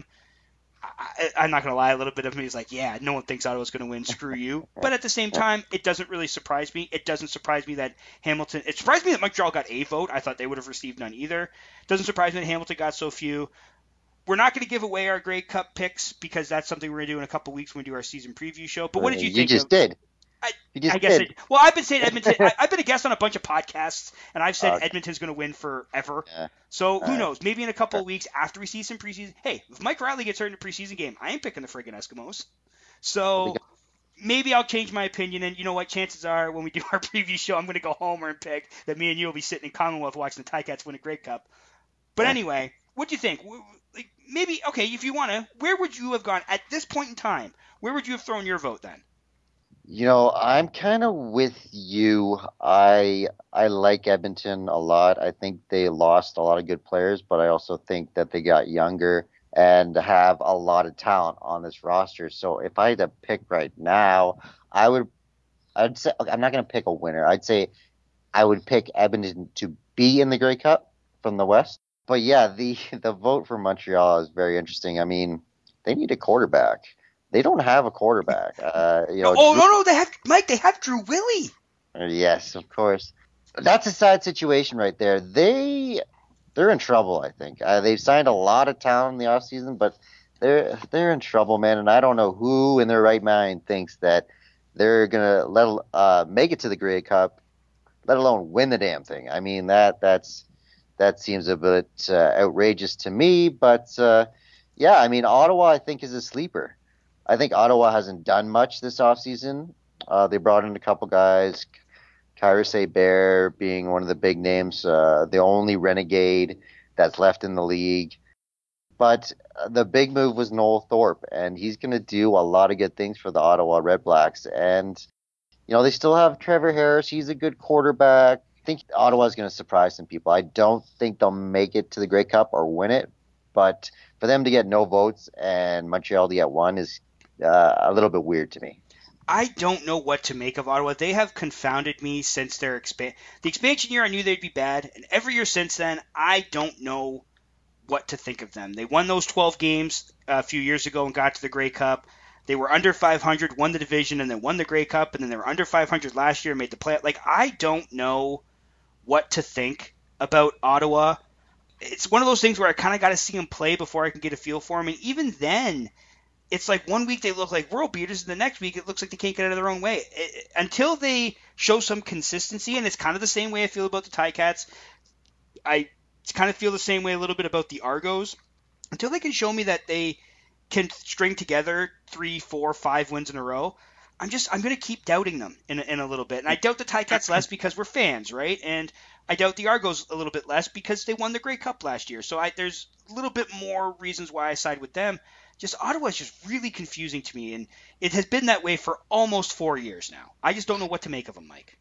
I, I'm not going to lie, a little bit of me is like, yeah, no one thinks Ottawa's going to win, screw you. But at the same time, it doesn't really surprise me. It doesn't surprise me that Hamilton – it surprised me that Montreal got a vote. I thought they would have received none either. It doesn't surprise me that Hamilton got so few. We're not going to give away our Grey Cup picks because that's something we're going to do in a couple weeks when we do our season preview show. But what did you, you think You just of, did. I, you just I guess did. It, well, I've been saying Edmonton. I, I've been a guest on a bunch of podcasts, and I've said okay. Edmonton's going to win forever. Yeah. So who uh, knows? Maybe in a couple of weeks after we see some preseason. Hey, if Mike Riley gets hurt in a preseason game, I ain't picking the friggin' Eskimos. So maybe I'll change my opinion. And you know what? Chances are when we do our preview show, I'm going to go homer and pick that me and you will be sitting in Commonwealth watching the Ticats win a Grey Cup. But yeah. Anyway, what do you think? Like, maybe okay, if you want to, where would you have gone at this point in time? Where would you have thrown your vote then? You know, I'm kind of with you. I I like Edmonton a lot. I think they lost a lot of good players, but I also think that they got younger and have a lot of talent on this roster. So if I had to pick right now, I would I'd say I'm not going to pick a winner. I'd say I would pick Edmonton to be in the Grey Cup from the West. But yeah, the the vote for Montreal is very interesting. I mean, they need a quarterback. They don't have a quarterback. Uh, you No, know, oh Drew, no, no, they have Mike. They have Drew Willie. yes, of course. That's a sad situation right there. They they're in trouble, I think. Uh, they've signed a lot of talent in the offseason, but they're they're in trouble, man. And I don't know who in their right mind thinks that they're gonna let uh, make it to the Grey Cup, let alone win the damn thing. I mean that that's that seems a bit uh, outrageous to me. But uh, yeah, I mean Ottawa, I think, is a sleeper. I think Ottawa hasn't done much this offseason. Uh, they brought in a couple guys. Kyrus Bear being one of the big names, uh, the only renegade that's left in the league. But uh, the big move was Noel Thorpe, and he's going to do a lot of good things for the Ottawa Redblacks. And, you know, they still have Trevor Harris. He's a good quarterback. I think Ottawa's going to surprise some people. I don't think they'll make it to the Grey Cup or win it, but for them to get no votes and Montreal to get one is uh, a little bit weird to me. I don't know what to make of Ottawa. They have confounded me since their expan- the expansion year. I knew they'd be bad, and every year since then, I don't know what to think of them. They won those twelve games a few years ago and got to the Grey Cup. They were under five hundred, won the division, and then won the Grey Cup, and then they were under five hundred last year and made the play. Like, I don't know what to think about Ottawa. It's one of those things where I kind of got to see them play before I can get a feel for them, and even then, it's like one week they look like world beaters, and the next week it looks like they can't get out of their own way. It, until they show some consistency, and it's kind of the same way I feel about the Ticats. I kind of feel the same way a little bit about the Argos. Until they can show me that they can string together three, four, five wins in a row, I'm just I'm going to keep doubting them in a, in a little bit. And I doubt the Ticats less because we're fans, right? And I doubt the Argos a little bit less because they won the Grey Cup last year. So I, there's a little bit more reasons why I side with them. Just Ottawa is just really confusing to me, and it has been that way for almost four years now. I just don't know what to make of them, Mike.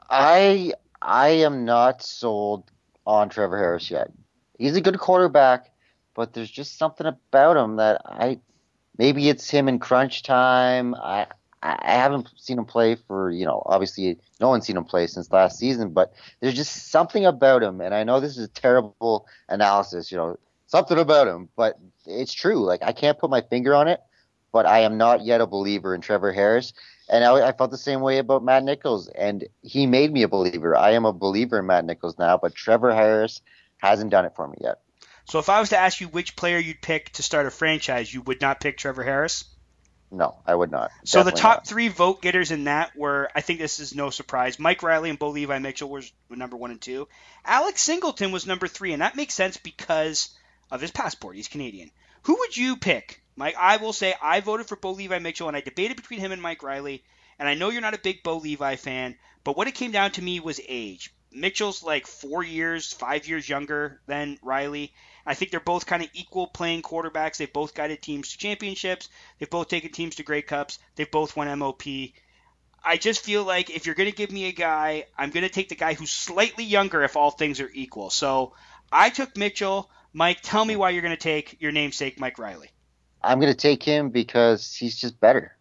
I I am not sold on Trevor Harris yet. He's a good quarterback, but there's just something about him that I maybe it's him in crunch time. I I haven't seen him play for, you know, obviously no one's seen him play since last season, but there's just something about him, and I know this is a terrible analysis, you know, something about him, but it's true. Like, I can't put my finger on it, but I am not yet a believer in Trevor Harris. And I, I felt the same way about Matt Nichols, and he made me a believer. I am a believer in Matt Nichols now, but Trevor Harris hasn't done it for me yet. So if I was to ask you which player you'd pick to start a franchise, you would not pick Trevor Harris? No, I would not. So Definitely the top not. three vote getters in that were, I think this is no surprise, Mike Riley and Bo Levi Mitchell were number one and two. Alex Singleton was number three, and that makes sense because of his passport. He's Canadian. Who would you pick? Mike, I will say I voted for Bo Levi Mitchell, and I debated between him and Mike Riley. And I know you're not a big Bo Levi fan, but what it came down to me was age. Mitchell's like four years, five years younger than Riley. I think they're both kind of equal playing quarterbacks. They've both guided teams to championships. They've both taken teams to Grey Cups. They've both won M O P. I just feel like if you're going to give me a guy, I'm going to take the guy who's slightly younger if all things are equal. So I took Mitchell. Mike, tell me why you're going to take your namesake, Mike Riley. I'm going to take him because he's just better.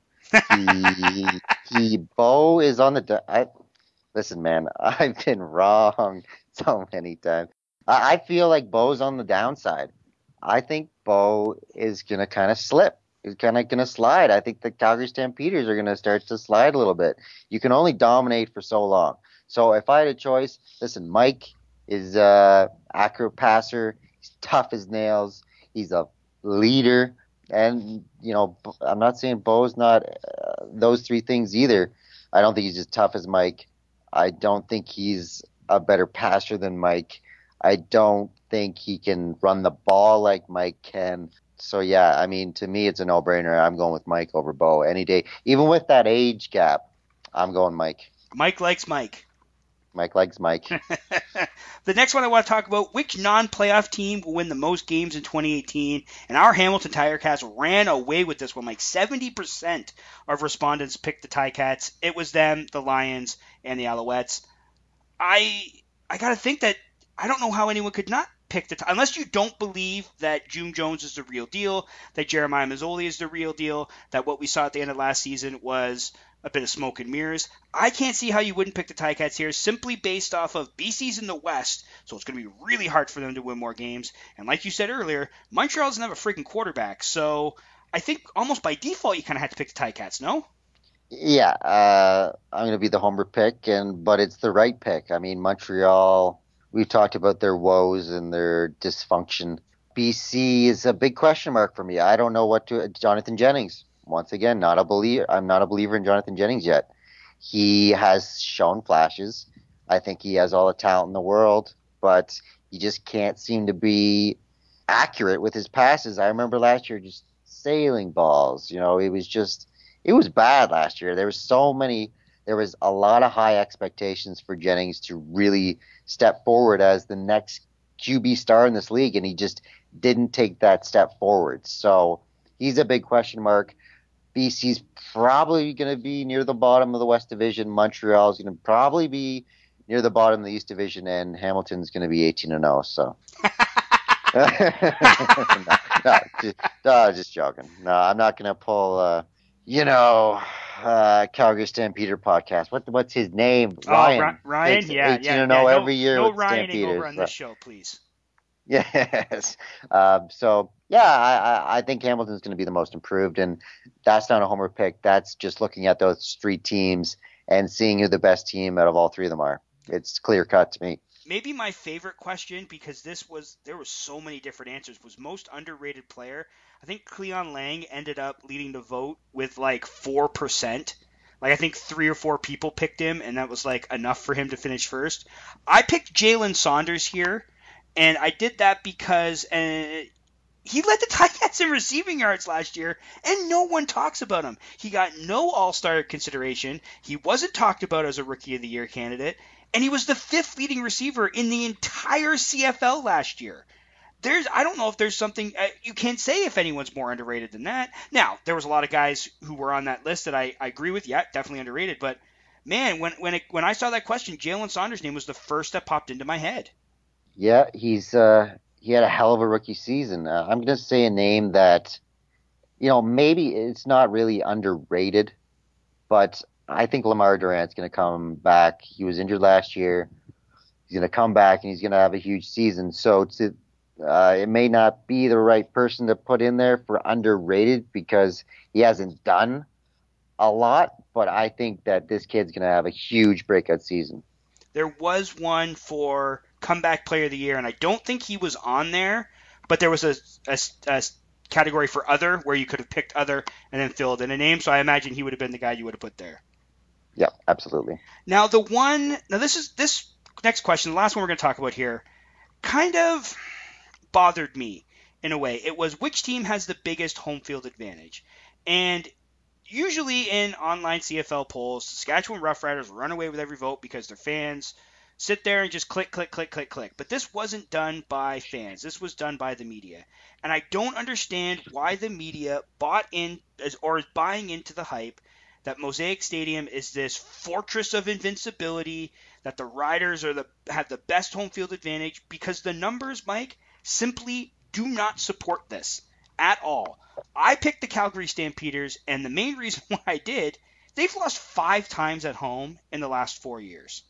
He, he Bo is on the. I, listen, man, I've been wrong so many times. I, I feel like Bo's on the downside. I think Bo is going to kind of slip. He's kind of going to slide. I think the Calgary Stampeders are going to start to slide a little bit. You can only dominate for so long. So if I had a choice, listen, Mike is an accurate passer. He's tough as nails. He's a leader. And, you know, I'm not saying Bo's not uh, those three things either. I don't think he's as tough as Mike. I don't think he's a better passer than Mike. I don't think he can run the ball like Mike can. So, yeah, I mean, to me, it's a no-brainer. I'm going with Mike over Bo any day. Even with that age gap, I'm going Mike. Mike likes Mike. Mike likes Mike. The next one I want to talk about, which non-playoff team will win the most games in twenty eighteen? And our Hamilton Ticats ran away with this one. Like seventy percent of respondents picked the Ticats. It was them, the Lions, and the Alouettes. I I got to think that I don't know how anyone could not pick the Ticats. Unless you don't believe that June Jones is the real deal, that Jeremiah Mazzoli is the real deal, that what we saw at the end of last season was a bit of smoke and mirrors. I can't see how you wouldn't pick the Ticats here simply based off of B C's in the West, so it's going to be really hard for them to win more games. And like you said earlier, Montreal doesn't have a freaking quarterback, so I think almost by default you kind of have to pick the Ticats, no? Yeah, uh, I'm going to be the homer pick, and but it's the right pick. I mean, Montreal, we've talked about their woes and their dysfunction. B C is a big question mark for me. I don't know what to. Jonathan Jennings, once again, not a believer. I'm not a believer in Jonathan Jennings yet. He has shown flashes. I think he has all the talent in the world, but he just can't seem to be accurate with his passes. I remember last year just sailing balls. You know, it was just. It was bad last year. There was so many, there was a lot of high expectations for Jennings to really step forward as the next Q B star in this league, and he just didn't take that step forward. So he's a big question mark. B C's probably going to be near the bottom of the West Division. Montreal's going to probably be near the bottom of the East Division, and Hamilton's going to be eighteen and oh. So. no, no, just, no, just joking. No, I'm not going to pull. Uh, You know, uh, Calgary Stampeder podcast. What what's his name? Ryan. Oh, Ryan. Yeah, eighteen yeah. and yeah. oh No, every year no with Ryan Stampeders. over on this show, please. Yes. Um, so yeah, I, I think Hamilton's going to be the most improved, and that's not a homer pick. That's just looking at those three teams and seeing who the best team out of all three of them are. It's clear cut to me. Maybe my favorite question, because this was there was so many different answers, was most underrated player. I think Cleon Lang ended up leading the vote with like four percent. Like I think three or four people picked him, and that was like enough for him to finish first. I picked Jalen Saunders here, and I did that because uh, he led the Ticats in receiving yards last year, and no one talks about him. He got no All-Star consideration. He wasn't talked about as a Rookie of the Year candidate. And he was the fifth leading receiver in the entire C F L last year. There's, I don't know if there's something, uh, you can't say if anyone's more underrated than that. Now, there was a lot of guys who were on that list that I, I agree with. Yeah, definitely underrated. But, man, when when it, when I saw that question, Jalen Saunders' name was the first that popped into my head. Yeah, he's uh, he had a hell of a rookie season. Uh, I'm going to say a name that, you know, maybe it's not really underrated, but I think Lamar Durant's going to come back. He was injured last year. He's going to come back, and he's going to have a huge season. So to, uh, it may not be the right person to put in there for underrated because he hasn't done a lot, but I think that this kid's going to have a huge breakout season. There was one for Comeback Player of the Year, and I don't think he was on there, but there was a, a, a category for other where you could have picked other and then filled in a name, so I imagine he would have been the guy you would have put there. Yeah, absolutely. Now the one, now this is this next question, the last one we're going to talk about here, kind of bothered me in a way. It was which team has the biggest home field advantage, and usually in online C F L polls, Saskatchewan Roughriders run away with every vote because their fans sit there and just click, click, click, click, click. But this wasn't done by fans. This was done by the media, and I don't understand why the media bought in or is buying into the hype that Mosaic Stadium is this fortress of invincibility, that the Riders are the have the best home field advantage, because the numbers, Mike, simply do not support this at all. I picked the Calgary Stampeders, and the main reason why I did, they've lost five times at home in the last four years.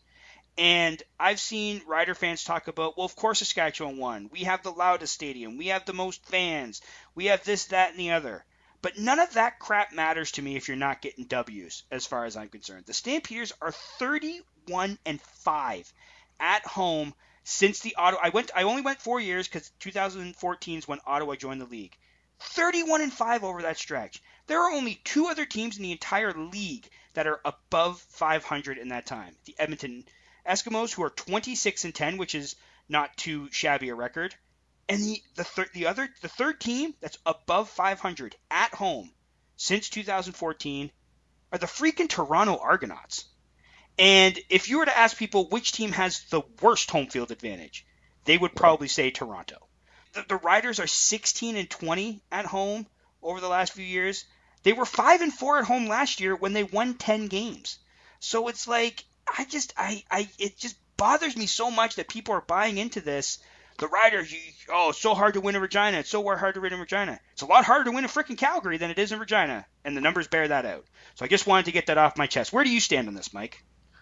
And I've seen Rider fans talk about, well, of course Saskatchewan won. We have the loudest stadium. We have the most fans. We have this, that, and the other. But none of that crap matters to me if you're not getting W's, as far as I'm concerned. The Stampeders are thirty-one and five at home since the Ottawa. I went. I only went four years because twenty fourteen is when Ottawa joined the league. thirty-one and five over that stretch. There are only two other teams in the entire league that are above five hundred in that time. The Edmonton Eskimos, who are twenty-six and ten, which is not too shabby a record. And the the, thir- the other the third team that's above five hundred at home since two thousand fourteen are the freaking Toronto Argonauts. And if you were to ask people which team has the worst home field advantage, they would probably say Toronto. The, the Riders are sixteen and twenty at home over the last few years. They were five and four at home last year when they won ten games. So it's like I just I I it just bothers me so much that people are buying into this. the Riders, you, oh, it's so hard to win in Regina. It's so hard to win in Regina. It's a lot harder to win in frickin' Calgary than it is in Regina, and the numbers bear that out. So I just wanted to get that off my chest. Where do you stand on this, Mike?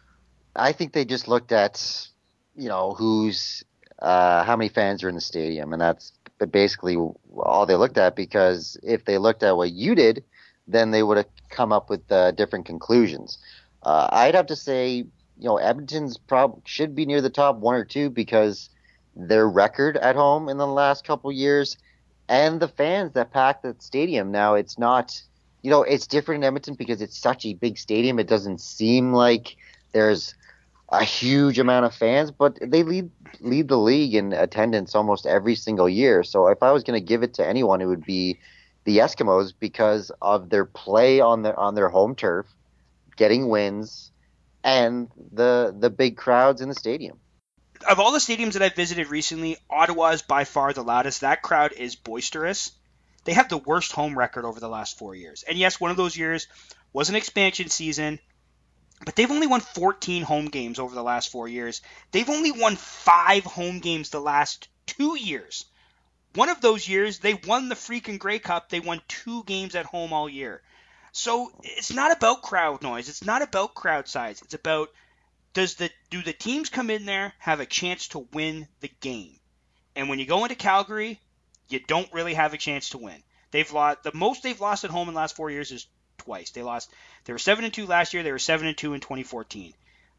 I think they just looked at, you know, who's, uh, how many fans are in the stadium, and that's basically all they looked at, because if they looked at what you did, then they would have come up with uh, different conclusions. Uh, I'd have to say, you know, Edmonton's prob should be near the top one or two because their record at home in the last couple of years and the fans that pack the stadium. Now, it's not, you know, it's different in Edmonton because it's such a big stadium. It doesn't seem like there's a huge amount of fans, but they lead lead the league in attendance almost every single year. So if I was going to give it to anyone, it would be the Eskimos because of their play on their on their home turf, getting wins, and the the big crowds in the stadium. Of all the stadiums that I've visited recently, Ottawa is by far the loudest. That crowd is boisterous. They have the worst home record over the last four years. And yes, one of those years was an expansion season, but they've only won fourteen home games over the last four years. They've only won five home games the last two years. One of those years, they won the freaking Grey Cup. They won two games at home all year. So it's not about crowd noise. It's not about crowd size. It's about does the do the teams come in there have a chance to win the game? And when you go into Calgary, you don't really have a chance to win. They've lost the most they've lost at home in the last four years is twice. They lost. They were seven and two last year. They were seven and two in twenty fourteen.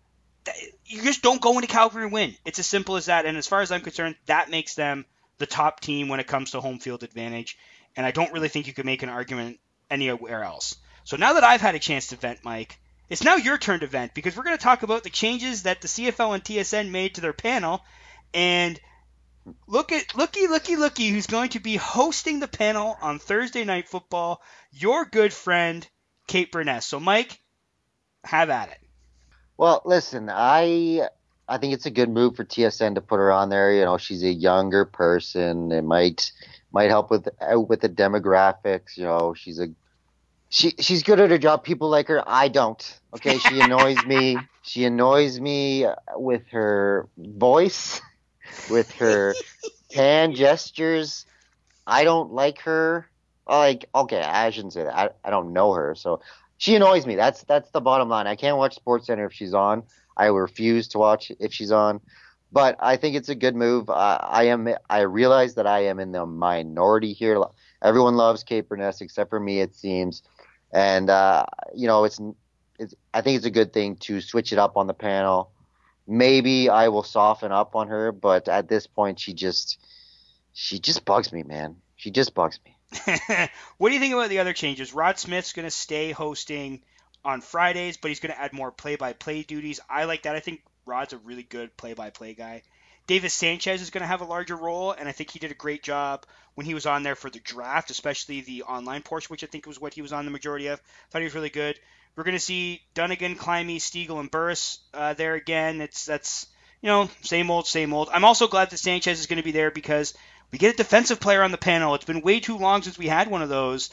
You just don't go into Calgary and win. It's as simple as that. And as far as I'm concerned, that makes them the top team when it comes to home field advantage. And I don't really think you can make an argument anywhere else. So now that I've had a chance to vent, Mike, it's now your turn to vent because we're going to talk about the changes that the C F L and T S N made to their panel. And look at looky, looky, looky who's going to be hosting the panel on Thursday Night Football, your good friend, Kate Burness. So, Mike, have at it. Well, listen, I I think it's a good move for T S N to put her on there. You know, she's a younger person. It might might help with out with the demographics. You know, she's a she she's good at her job. People like her. I don't. Okay, she annoys me. She annoys me with her voice, with her hand gestures. I don't like her. Like, okay, I shouldn't say that. I I don't know her, so she annoys me. That's that's the bottom line. I can't watch SportsCenter if she's on. I refuse to watch if she's on. But I think it's a good move. Uh, I am. I realize that I am in the minority here. Everyone loves Kate Burness except for me, it seems. And uh, you know, it's, it's. I think it's a good thing to switch it up on the panel. Maybe I will soften up on her, but at this point, she just, she just bugs me, man. She just bugs me. What do you think about the other changes? Rod Smith's going to stay hosting on Fridays, but he's going to add more play-by-play duties. I like that. I think Rod's a really good play-by-play guy. Davis Sanchez is going to have a larger role, and I think he did a great job when he was on there for the draft, especially the online portion, which I think was what he was on the majority of. Thought he was really good. We're going to see Dunnigan, Climie, Stiegel, and Burris uh, there again. It's that's you know same old, same old. I'm also glad that Sanchez is going to be there because we get a defensive player on the panel. It's been way too long since we had one of those.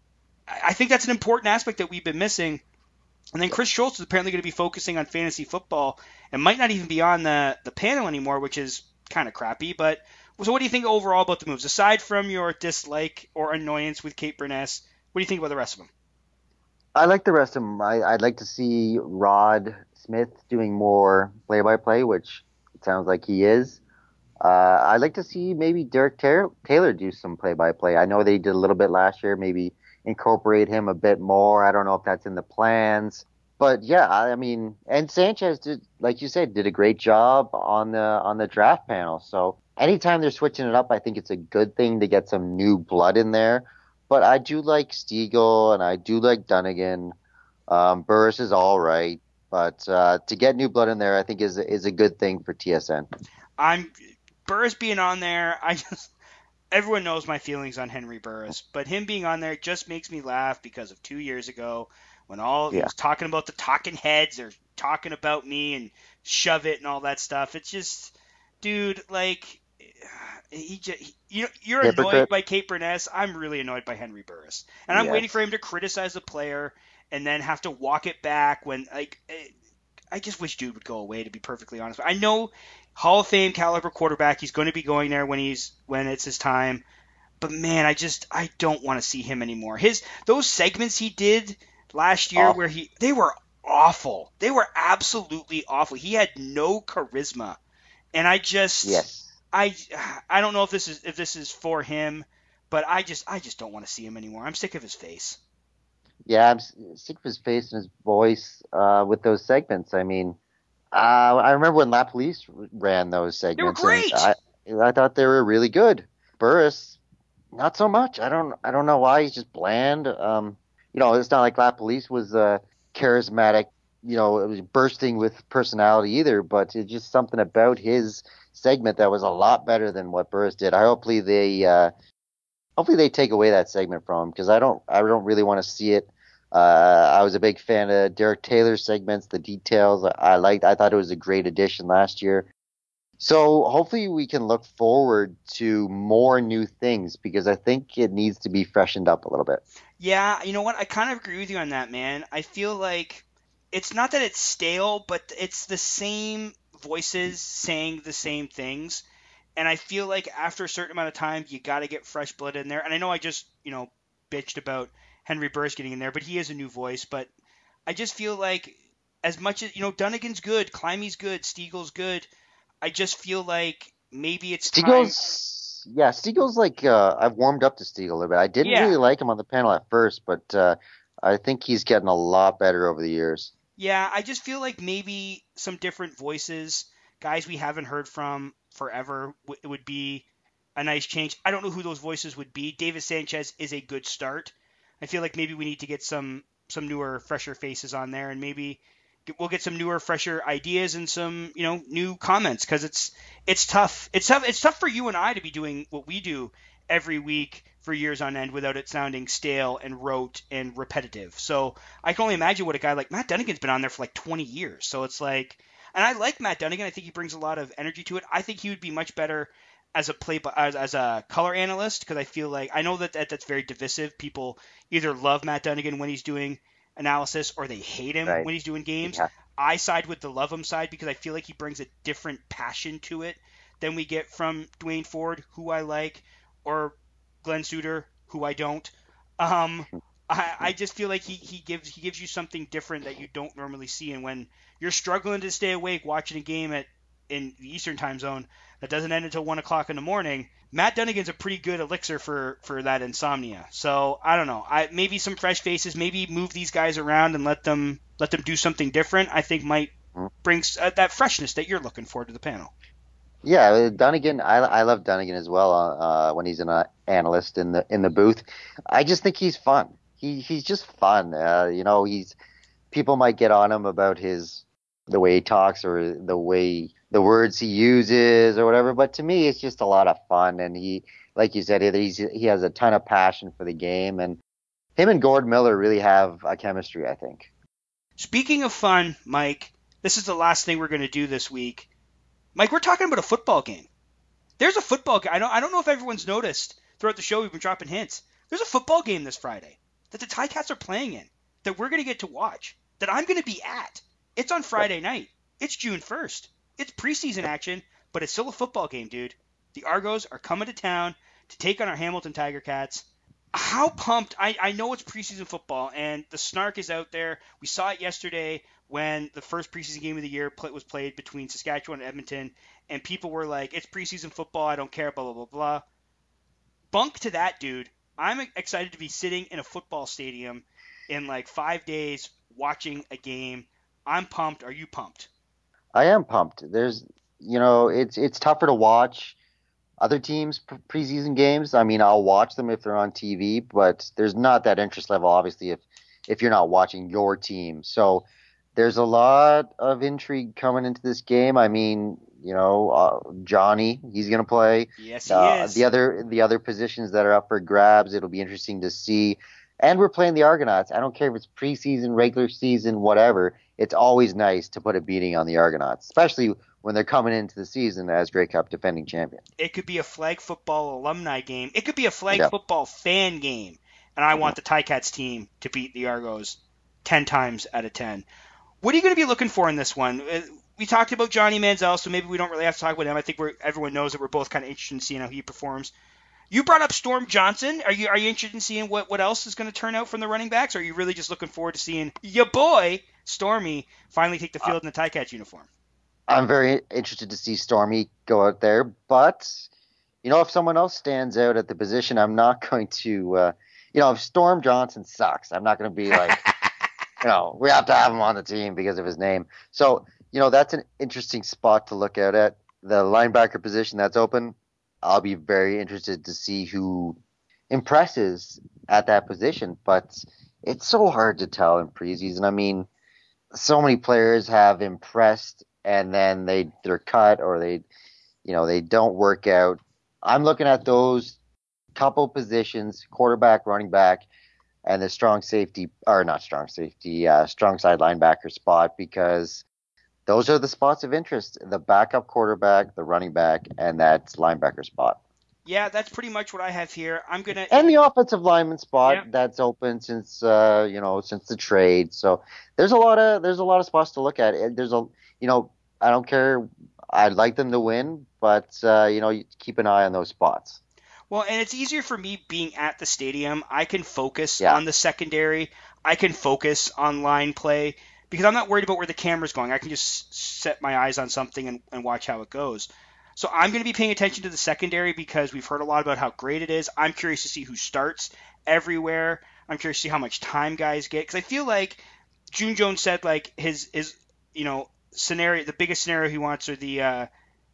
I think that's an important aspect that we've been missing. And then Chris Schultz is apparently going to be focusing on fantasy football and might not even be on the, the panel anymore, which is kind of crappy. But so what do you think overall about the moves? Aside from your dislike or annoyance with Kate Burness, what do you think about the rest of them? I like the rest of them. I, I'd like to see Rod Smith doing more play-by-play, which it sounds like he is. Uh, I'd like to see maybe Derek Taylor do some play-by-play. I know they did a little bit last year, maybe incorporate him a bit more. I don't know if that's in the plans. But yeah, I mean, and Sanchez did, like you said, did a great job on the on the draft panel. So anytime they're switching it up, I think it's a good thing to get some new blood in there. But I do like Stiegel and I do like Dunnigan. Um, Burris is all right, but uh, to get new blood in there, I think is is a good thing for T S N. I'm Burris being on there. I just everyone knows my feelings on Henry Burris, but him being on there just makes me laugh because of two years ago when all yeah. he was talking about the talking heads or talking about me and shove it and all that stuff. It's just, dude, like he just he, you know, you're Hypocrite. Annoyed by Kate Burness. I'm really annoyed by Henry Burris, and I'm yes. waiting for him to criticize the player and then have to walk it back when like. I just wish dude would go away, to be perfectly honest. I know Hall of Fame caliber quarterback. He's going to be going there when he's when it's his time. But man, I just I don't want to see him anymore. His those segments he did last year Awful. where he they were awful. They were absolutely awful. He had no charisma. And I just Yes. I I don't know if this is if this is for him, but I just I just don't want to see him anymore. I'm sick of his face. Yeah, I'm s- sick of his face and his voice uh, with those segments. I mean, uh, I remember when La Police ran those segments. great! And I, I thought they were really good. Burris, not so much. I don't I don't know why he's just bland. Um, you know, it's not like La Police was uh, charismatic, you know, it was bursting with personality either, but it's just something about his segment that was a lot better than what Burris did. I hopefully they uh, hopefully they take away that segment from him because I don't I don't really want to see it. Uh, I was a big fan of Derek Taylor's segments, the details. I liked. I thought it was a great addition last year. So hopefully we can look forward to more new things because I think it needs to be freshened up a little bit. Yeah, you know what? I kind of agree with you on that, man. I feel like it's not that it's stale, but it's the same voices saying the same things. And I feel like after a certain amount of time, you got to get fresh blood in there. And I know I just, you know, bitched about Henry Burris getting in there, but he is a new voice. But I just feel like as much as, you know, Dunnigan's good, Climby's good, Stiegel's good. I just feel like maybe it's time. Stiegel's, yeah, Stiegel's like, uh, I've warmed up to Stiegel a little bit. I didn't Yeah. really like him on the panel at first, but uh, I think he's getting a lot better over the years. Yeah, I just feel like maybe some different voices, guys we haven't heard from forever, w- it would be a nice change. I don't know who those voices would be. David Sanchez is a good start. I feel like maybe we need to get some some newer, fresher faces on there, and maybe get- we'll get some newer, fresher ideas and some you know new comments because it's it's tough. It's tough. It's tough for you and I to be doing what we do every week for years on end without it sounding stale and rote and repetitive. So I can only imagine what a guy like Matt Dunnigan's been on there for like twenty years. So it's like, and I like Matt Dunnigan. I think he brings a lot of energy to it. I think he would be much better as a play as, as a color analyst because I feel like I know that, that that's very divisive. People either love Matt Dunnigan when he's doing analysis or they hate him Right. when he's doing games. Yeah. I side with the love him side because I feel like he brings a different passion to it than we get from Dwayne Ford, who I like, or Glenn Suter, who I don't. Um, I, I just feel like he, he gives he gives you something different that you don't normally see. And when you're struggling to stay awake watching a game at in the Eastern time zone that doesn't end until one o'clock in the morning, Matt Dunnigan's a pretty good elixir for, for that insomnia. So I don't know. I maybe some fresh faces, maybe move these guys around and let them let them do something different. I think might bring uh, that freshness that you're looking for to the panel. Yeah, Dunnigan. I I love Dunnigan as well. Uh, when he's an uh, analyst in the in the booth, I just think he's fun. He he's just fun. Uh, you know, he's people might get on him about his the way he talks or the way the words he uses or whatever. But to me, it's just a lot of fun. And he, like you said, he's he has a ton of passion for the game. And him and Gord Miller really have a chemistry, I think. Speaking of fun, Mike, this is the last thing we're going to do this week. Mike, we're talking about a football game. There's a football game. I don't, I don't know if everyone's noticed throughout the show we've been dropping hints. There's a football game this Friday that the Ticats are playing in that we're going to get to watch, that I'm going to be at. It's on Friday night. It's June first. It's preseason action, but it's still a football game, dude. The Argos are coming to town to take on our Hamilton Tiger Cats. How pumped. I, I know it's preseason football, and the snark is out there. We saw it yesterday when the first preseason game of the year was played between Saskatchewan and Edmonton, and people were like, it's preseason football, I don't care, blah, blah, blah, blah. Bunk to that, dude. I'm excited to be sitting in a football stadium in like five days watching a game. I'm pumped. Are you pumped? I am pumped. There's, you know, it's it's tougher to watch other teams' preseason games. I mean, I'll watch them if they're on T V, but there's not that interest level, obviously, if if you're not watching your team. So there's a lot of intrigue coming into this game. I mean, you know, uh, Johnny, he's going to play. Yes, he uh, is. The other the other positions that are up for grabs, it'll be interesting to see. And we're playing the Argonauts. I don't care if it's preseason, regular season, whatever. It's always nice to put a beating on the Argonauts, especially when they're coming into the season as Grey Cup defending champion. It could be a flag football alumni game. It could be a flag Yeah. football fan game. And I want the Ticats team to beat the Argos ten times out of ten. What are you going to be looking for in this one? We talked about Johnny Manziel, so maybe we don't really have to talk about him. I think we're, everyone knows that we're both kind of interested in seeing how he performs. You brought up Storm Johnson. Are you are you interested in seeing what, what else is going to turn out from the running backs? Or are you really just looking forward to seeing your boy, Stormy, finally take the field in the Ticats uniform? I'm very interested to see Stormy go out there. But, you know, if someone else stands out at the position, I'm not going to, uh, you know, if Storm Johnson sucks, I'm not going to be like, you know, we have to have him on the team because of his name. So, you know, that's an interesting spot to look out at. The linebacker position that's open, I'll be very interested to see who impresses at that position. But it's so hard to tell in preseason. I mean, so many players have impressed and then they, they're cut or they, you know, they don't work out. I'm looking at those couple positions, quarterback, running back, and the strong safety, or not strong safety, uh, strong side linebacker spot, because those are the spots of interest: the backup quarterback, the running back, and that linebacker spot. Yeah, that's pretty much what I have here. I'm gonna and the offensive lineman spot yeah. that's open since uh, you know since the trade. So there's a lot of there's a lot of spots to look at. There's a you know I don't care. I'd like them to win, but uh, you know you keep an eye on those spots. Well, and it's easier for me being at the stadium. I can focus Yeah. on the secondary. I can focus on line play because I'm not worried about where the camera's going. I can just set my eyes on something and, and watch how it goes. So I'm going to be paying attention to the secondary because we've heard a lot about how great it is. I'm curious to see who starts everywhere. I'm curious to see how much time guys get because I feel like June Jones said like his his you know scenario, the biggest scenario he wants are the uh,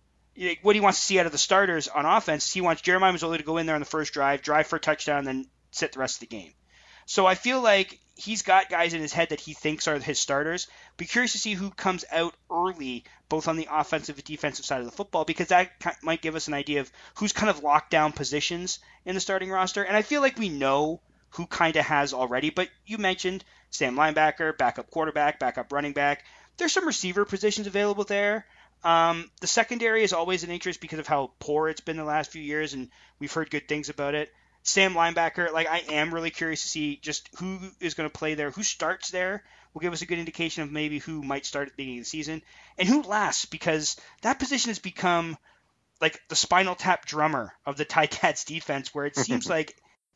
what he wants to see out of the starters on offense. He wants Jeremiah Masoli to go in there on the first drive, drive for a touchdown, then sit the rest of the game. So I feel like he's got guys in his head that he thinks are his starters. Be curious to see who comes out early, both on the offensive and defensive side of the football, because that might give us an idea of who's kind of locked down positions in the starting roster. And I feel like we know who kind of has already, but you mentioned Sam linebacker, backup quarterback, backup running back. There's some receiver positions available there. Um, the secondary is always an interest because of how poor it's been the last few years, and we've heard good things about it. Sam linebacker, like I am really curious to see just who is going to play there, who starts there will give us a good indication of maybe who might start at the beginning of the season, and who lasts, because that position has become like the Spinal Tap drummer of the Ticats defense, where it seems like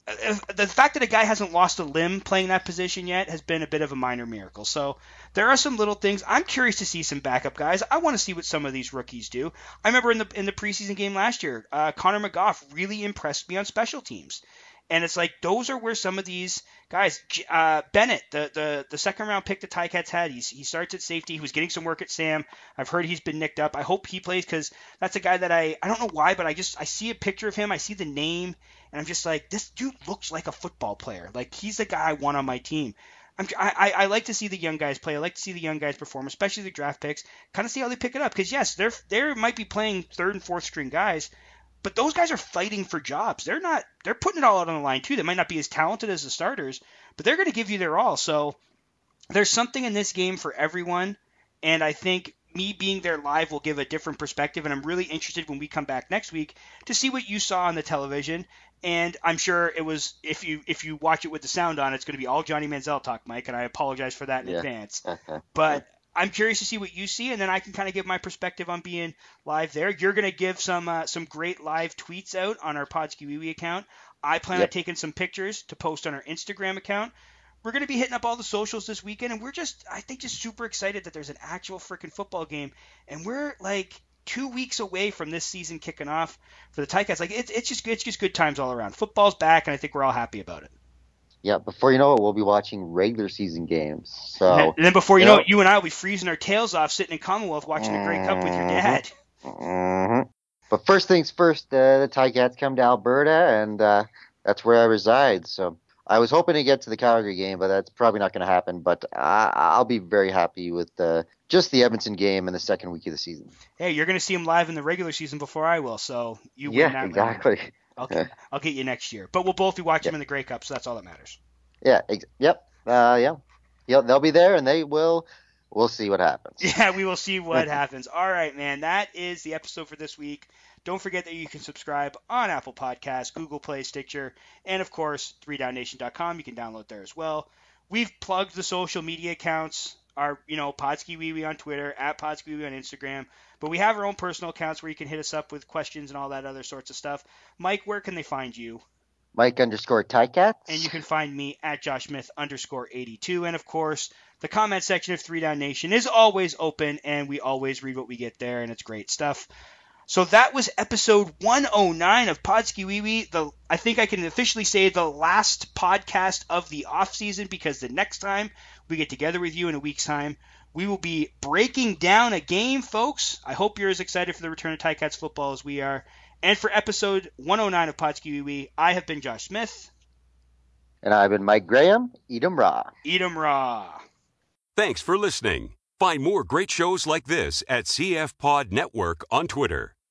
the fact that a guy hasn't lost a limb playing that position yet has been a bit of a minor miracle. So there are some little things. I'm curious to see some backup guys. I want to see what some of these rookies do. I remember in the in the preseason game last year, uh, Connor McGough really impressed me on special teams. And it's like those are where some of these guys, uh, Bennett, the, the the second round pick the Ticats had, he's, he starts at safety. He was getting some work at Sam. I've heard he's been nicked up. I hope he plays because that's a guy that I, I don't know why, but I just I see a picture of him. I see the name. And I'm just like, this dude looks like a football player. Like, he's the guy I want on my team. I'm, I, I like to see the young guys play. I like to see the young guys perform, especially the draft picks. Kind of see how they pick it up. Because, yes, they're they might be playing third and fourth string guys, but those guys are fighting for jobs. They're not. They're putting it all out on the line, too. They might not be as talented as the starters, but they're going to give you their all. So there's something in this game for everyone, and I think me being there live will give a different perspective, and I'm really interested when we come back next week to see what you saw on the television. And I'm sure it was, if you if you watch it with the sound on, it's going to be all Johnny Manziel talk, Mike, and I apologize for that in Yeah. advance. But I'm curious to see what you see, and then I can kind of give my perspective on being live there. You're going to give some uh, some great live tweets out on our Podski Wee Wee account. I plan Yep. on taking some pictures to post on our Instagram account. We're going to be hitting up all the socials this weekend, and we're just, I think, just super excited that there's an actual freaking football game, and we're like two weeks away from this season kicking off for the Ticats. Like it's it's just it's just good times all around. Football's back, and I think we're all happy about it. Yeah, before you know it, we'll be watching regular season games. So, and then before you, you know, know, it, you and I will be freezing our tails off sitting in Commonwealth watching the Grey Cup with your dad. Mm-hmm. But first things first, uh, the Ticats come to Alberta, and uh, that's where I reside. So I was hoping to get to the Calgary game, but that's probably not going to happen. But I, I'll be very happy with uh, just the Edmonton game in the second week of the season. Hey, you're going to see him live in the regular season before I will, so you win Yeah, that exactly. round. I'll get, I'll get you next year. But we'll both be watching Yeah. him in the Grey Cup, so that's all that matters. Yeah. Ex- yep. Uh, yeah. Yeah. They'll be there, and they will. We'll see what happens. Yeah, we will see what happens. All right, man. That is the episode for this week. Don't forget that you can subscribe on Apple Podcasts, Google Play, Stitcher, and, of course, three down nation dot com. You can download there as well. We've plugged the social media accounts our, you know, Podski Wee Wee on Twitter, at Podski Wee Wee on Instagram. But we have our own personal accounts where you can hit us up with questions and all that other sorts of stuff. Mike, where can they find you? Mike underscore Ticats. And you can find me at Josh Smith underscore eighty-two. And of course, the comment section of Three Down Nation is always open, and we always read what we get there, and it's great stuff. So that was episode one oh nine of Podski Wee Wee. The I think I can officially say the last podcast of the off season, because the next time we get together with you in a week's time, we will be breaking down a game, folks. I hope you're as excited for the return of Ticats football as we are. And for episode one oh nine of Podski Wee Wee, I have been Josh Smith. And I've been Mike Graham. Eat 'em raw. Eat 'em raw. Thanks for listening. Find more great shows like this at C F Pod Network on Twitter.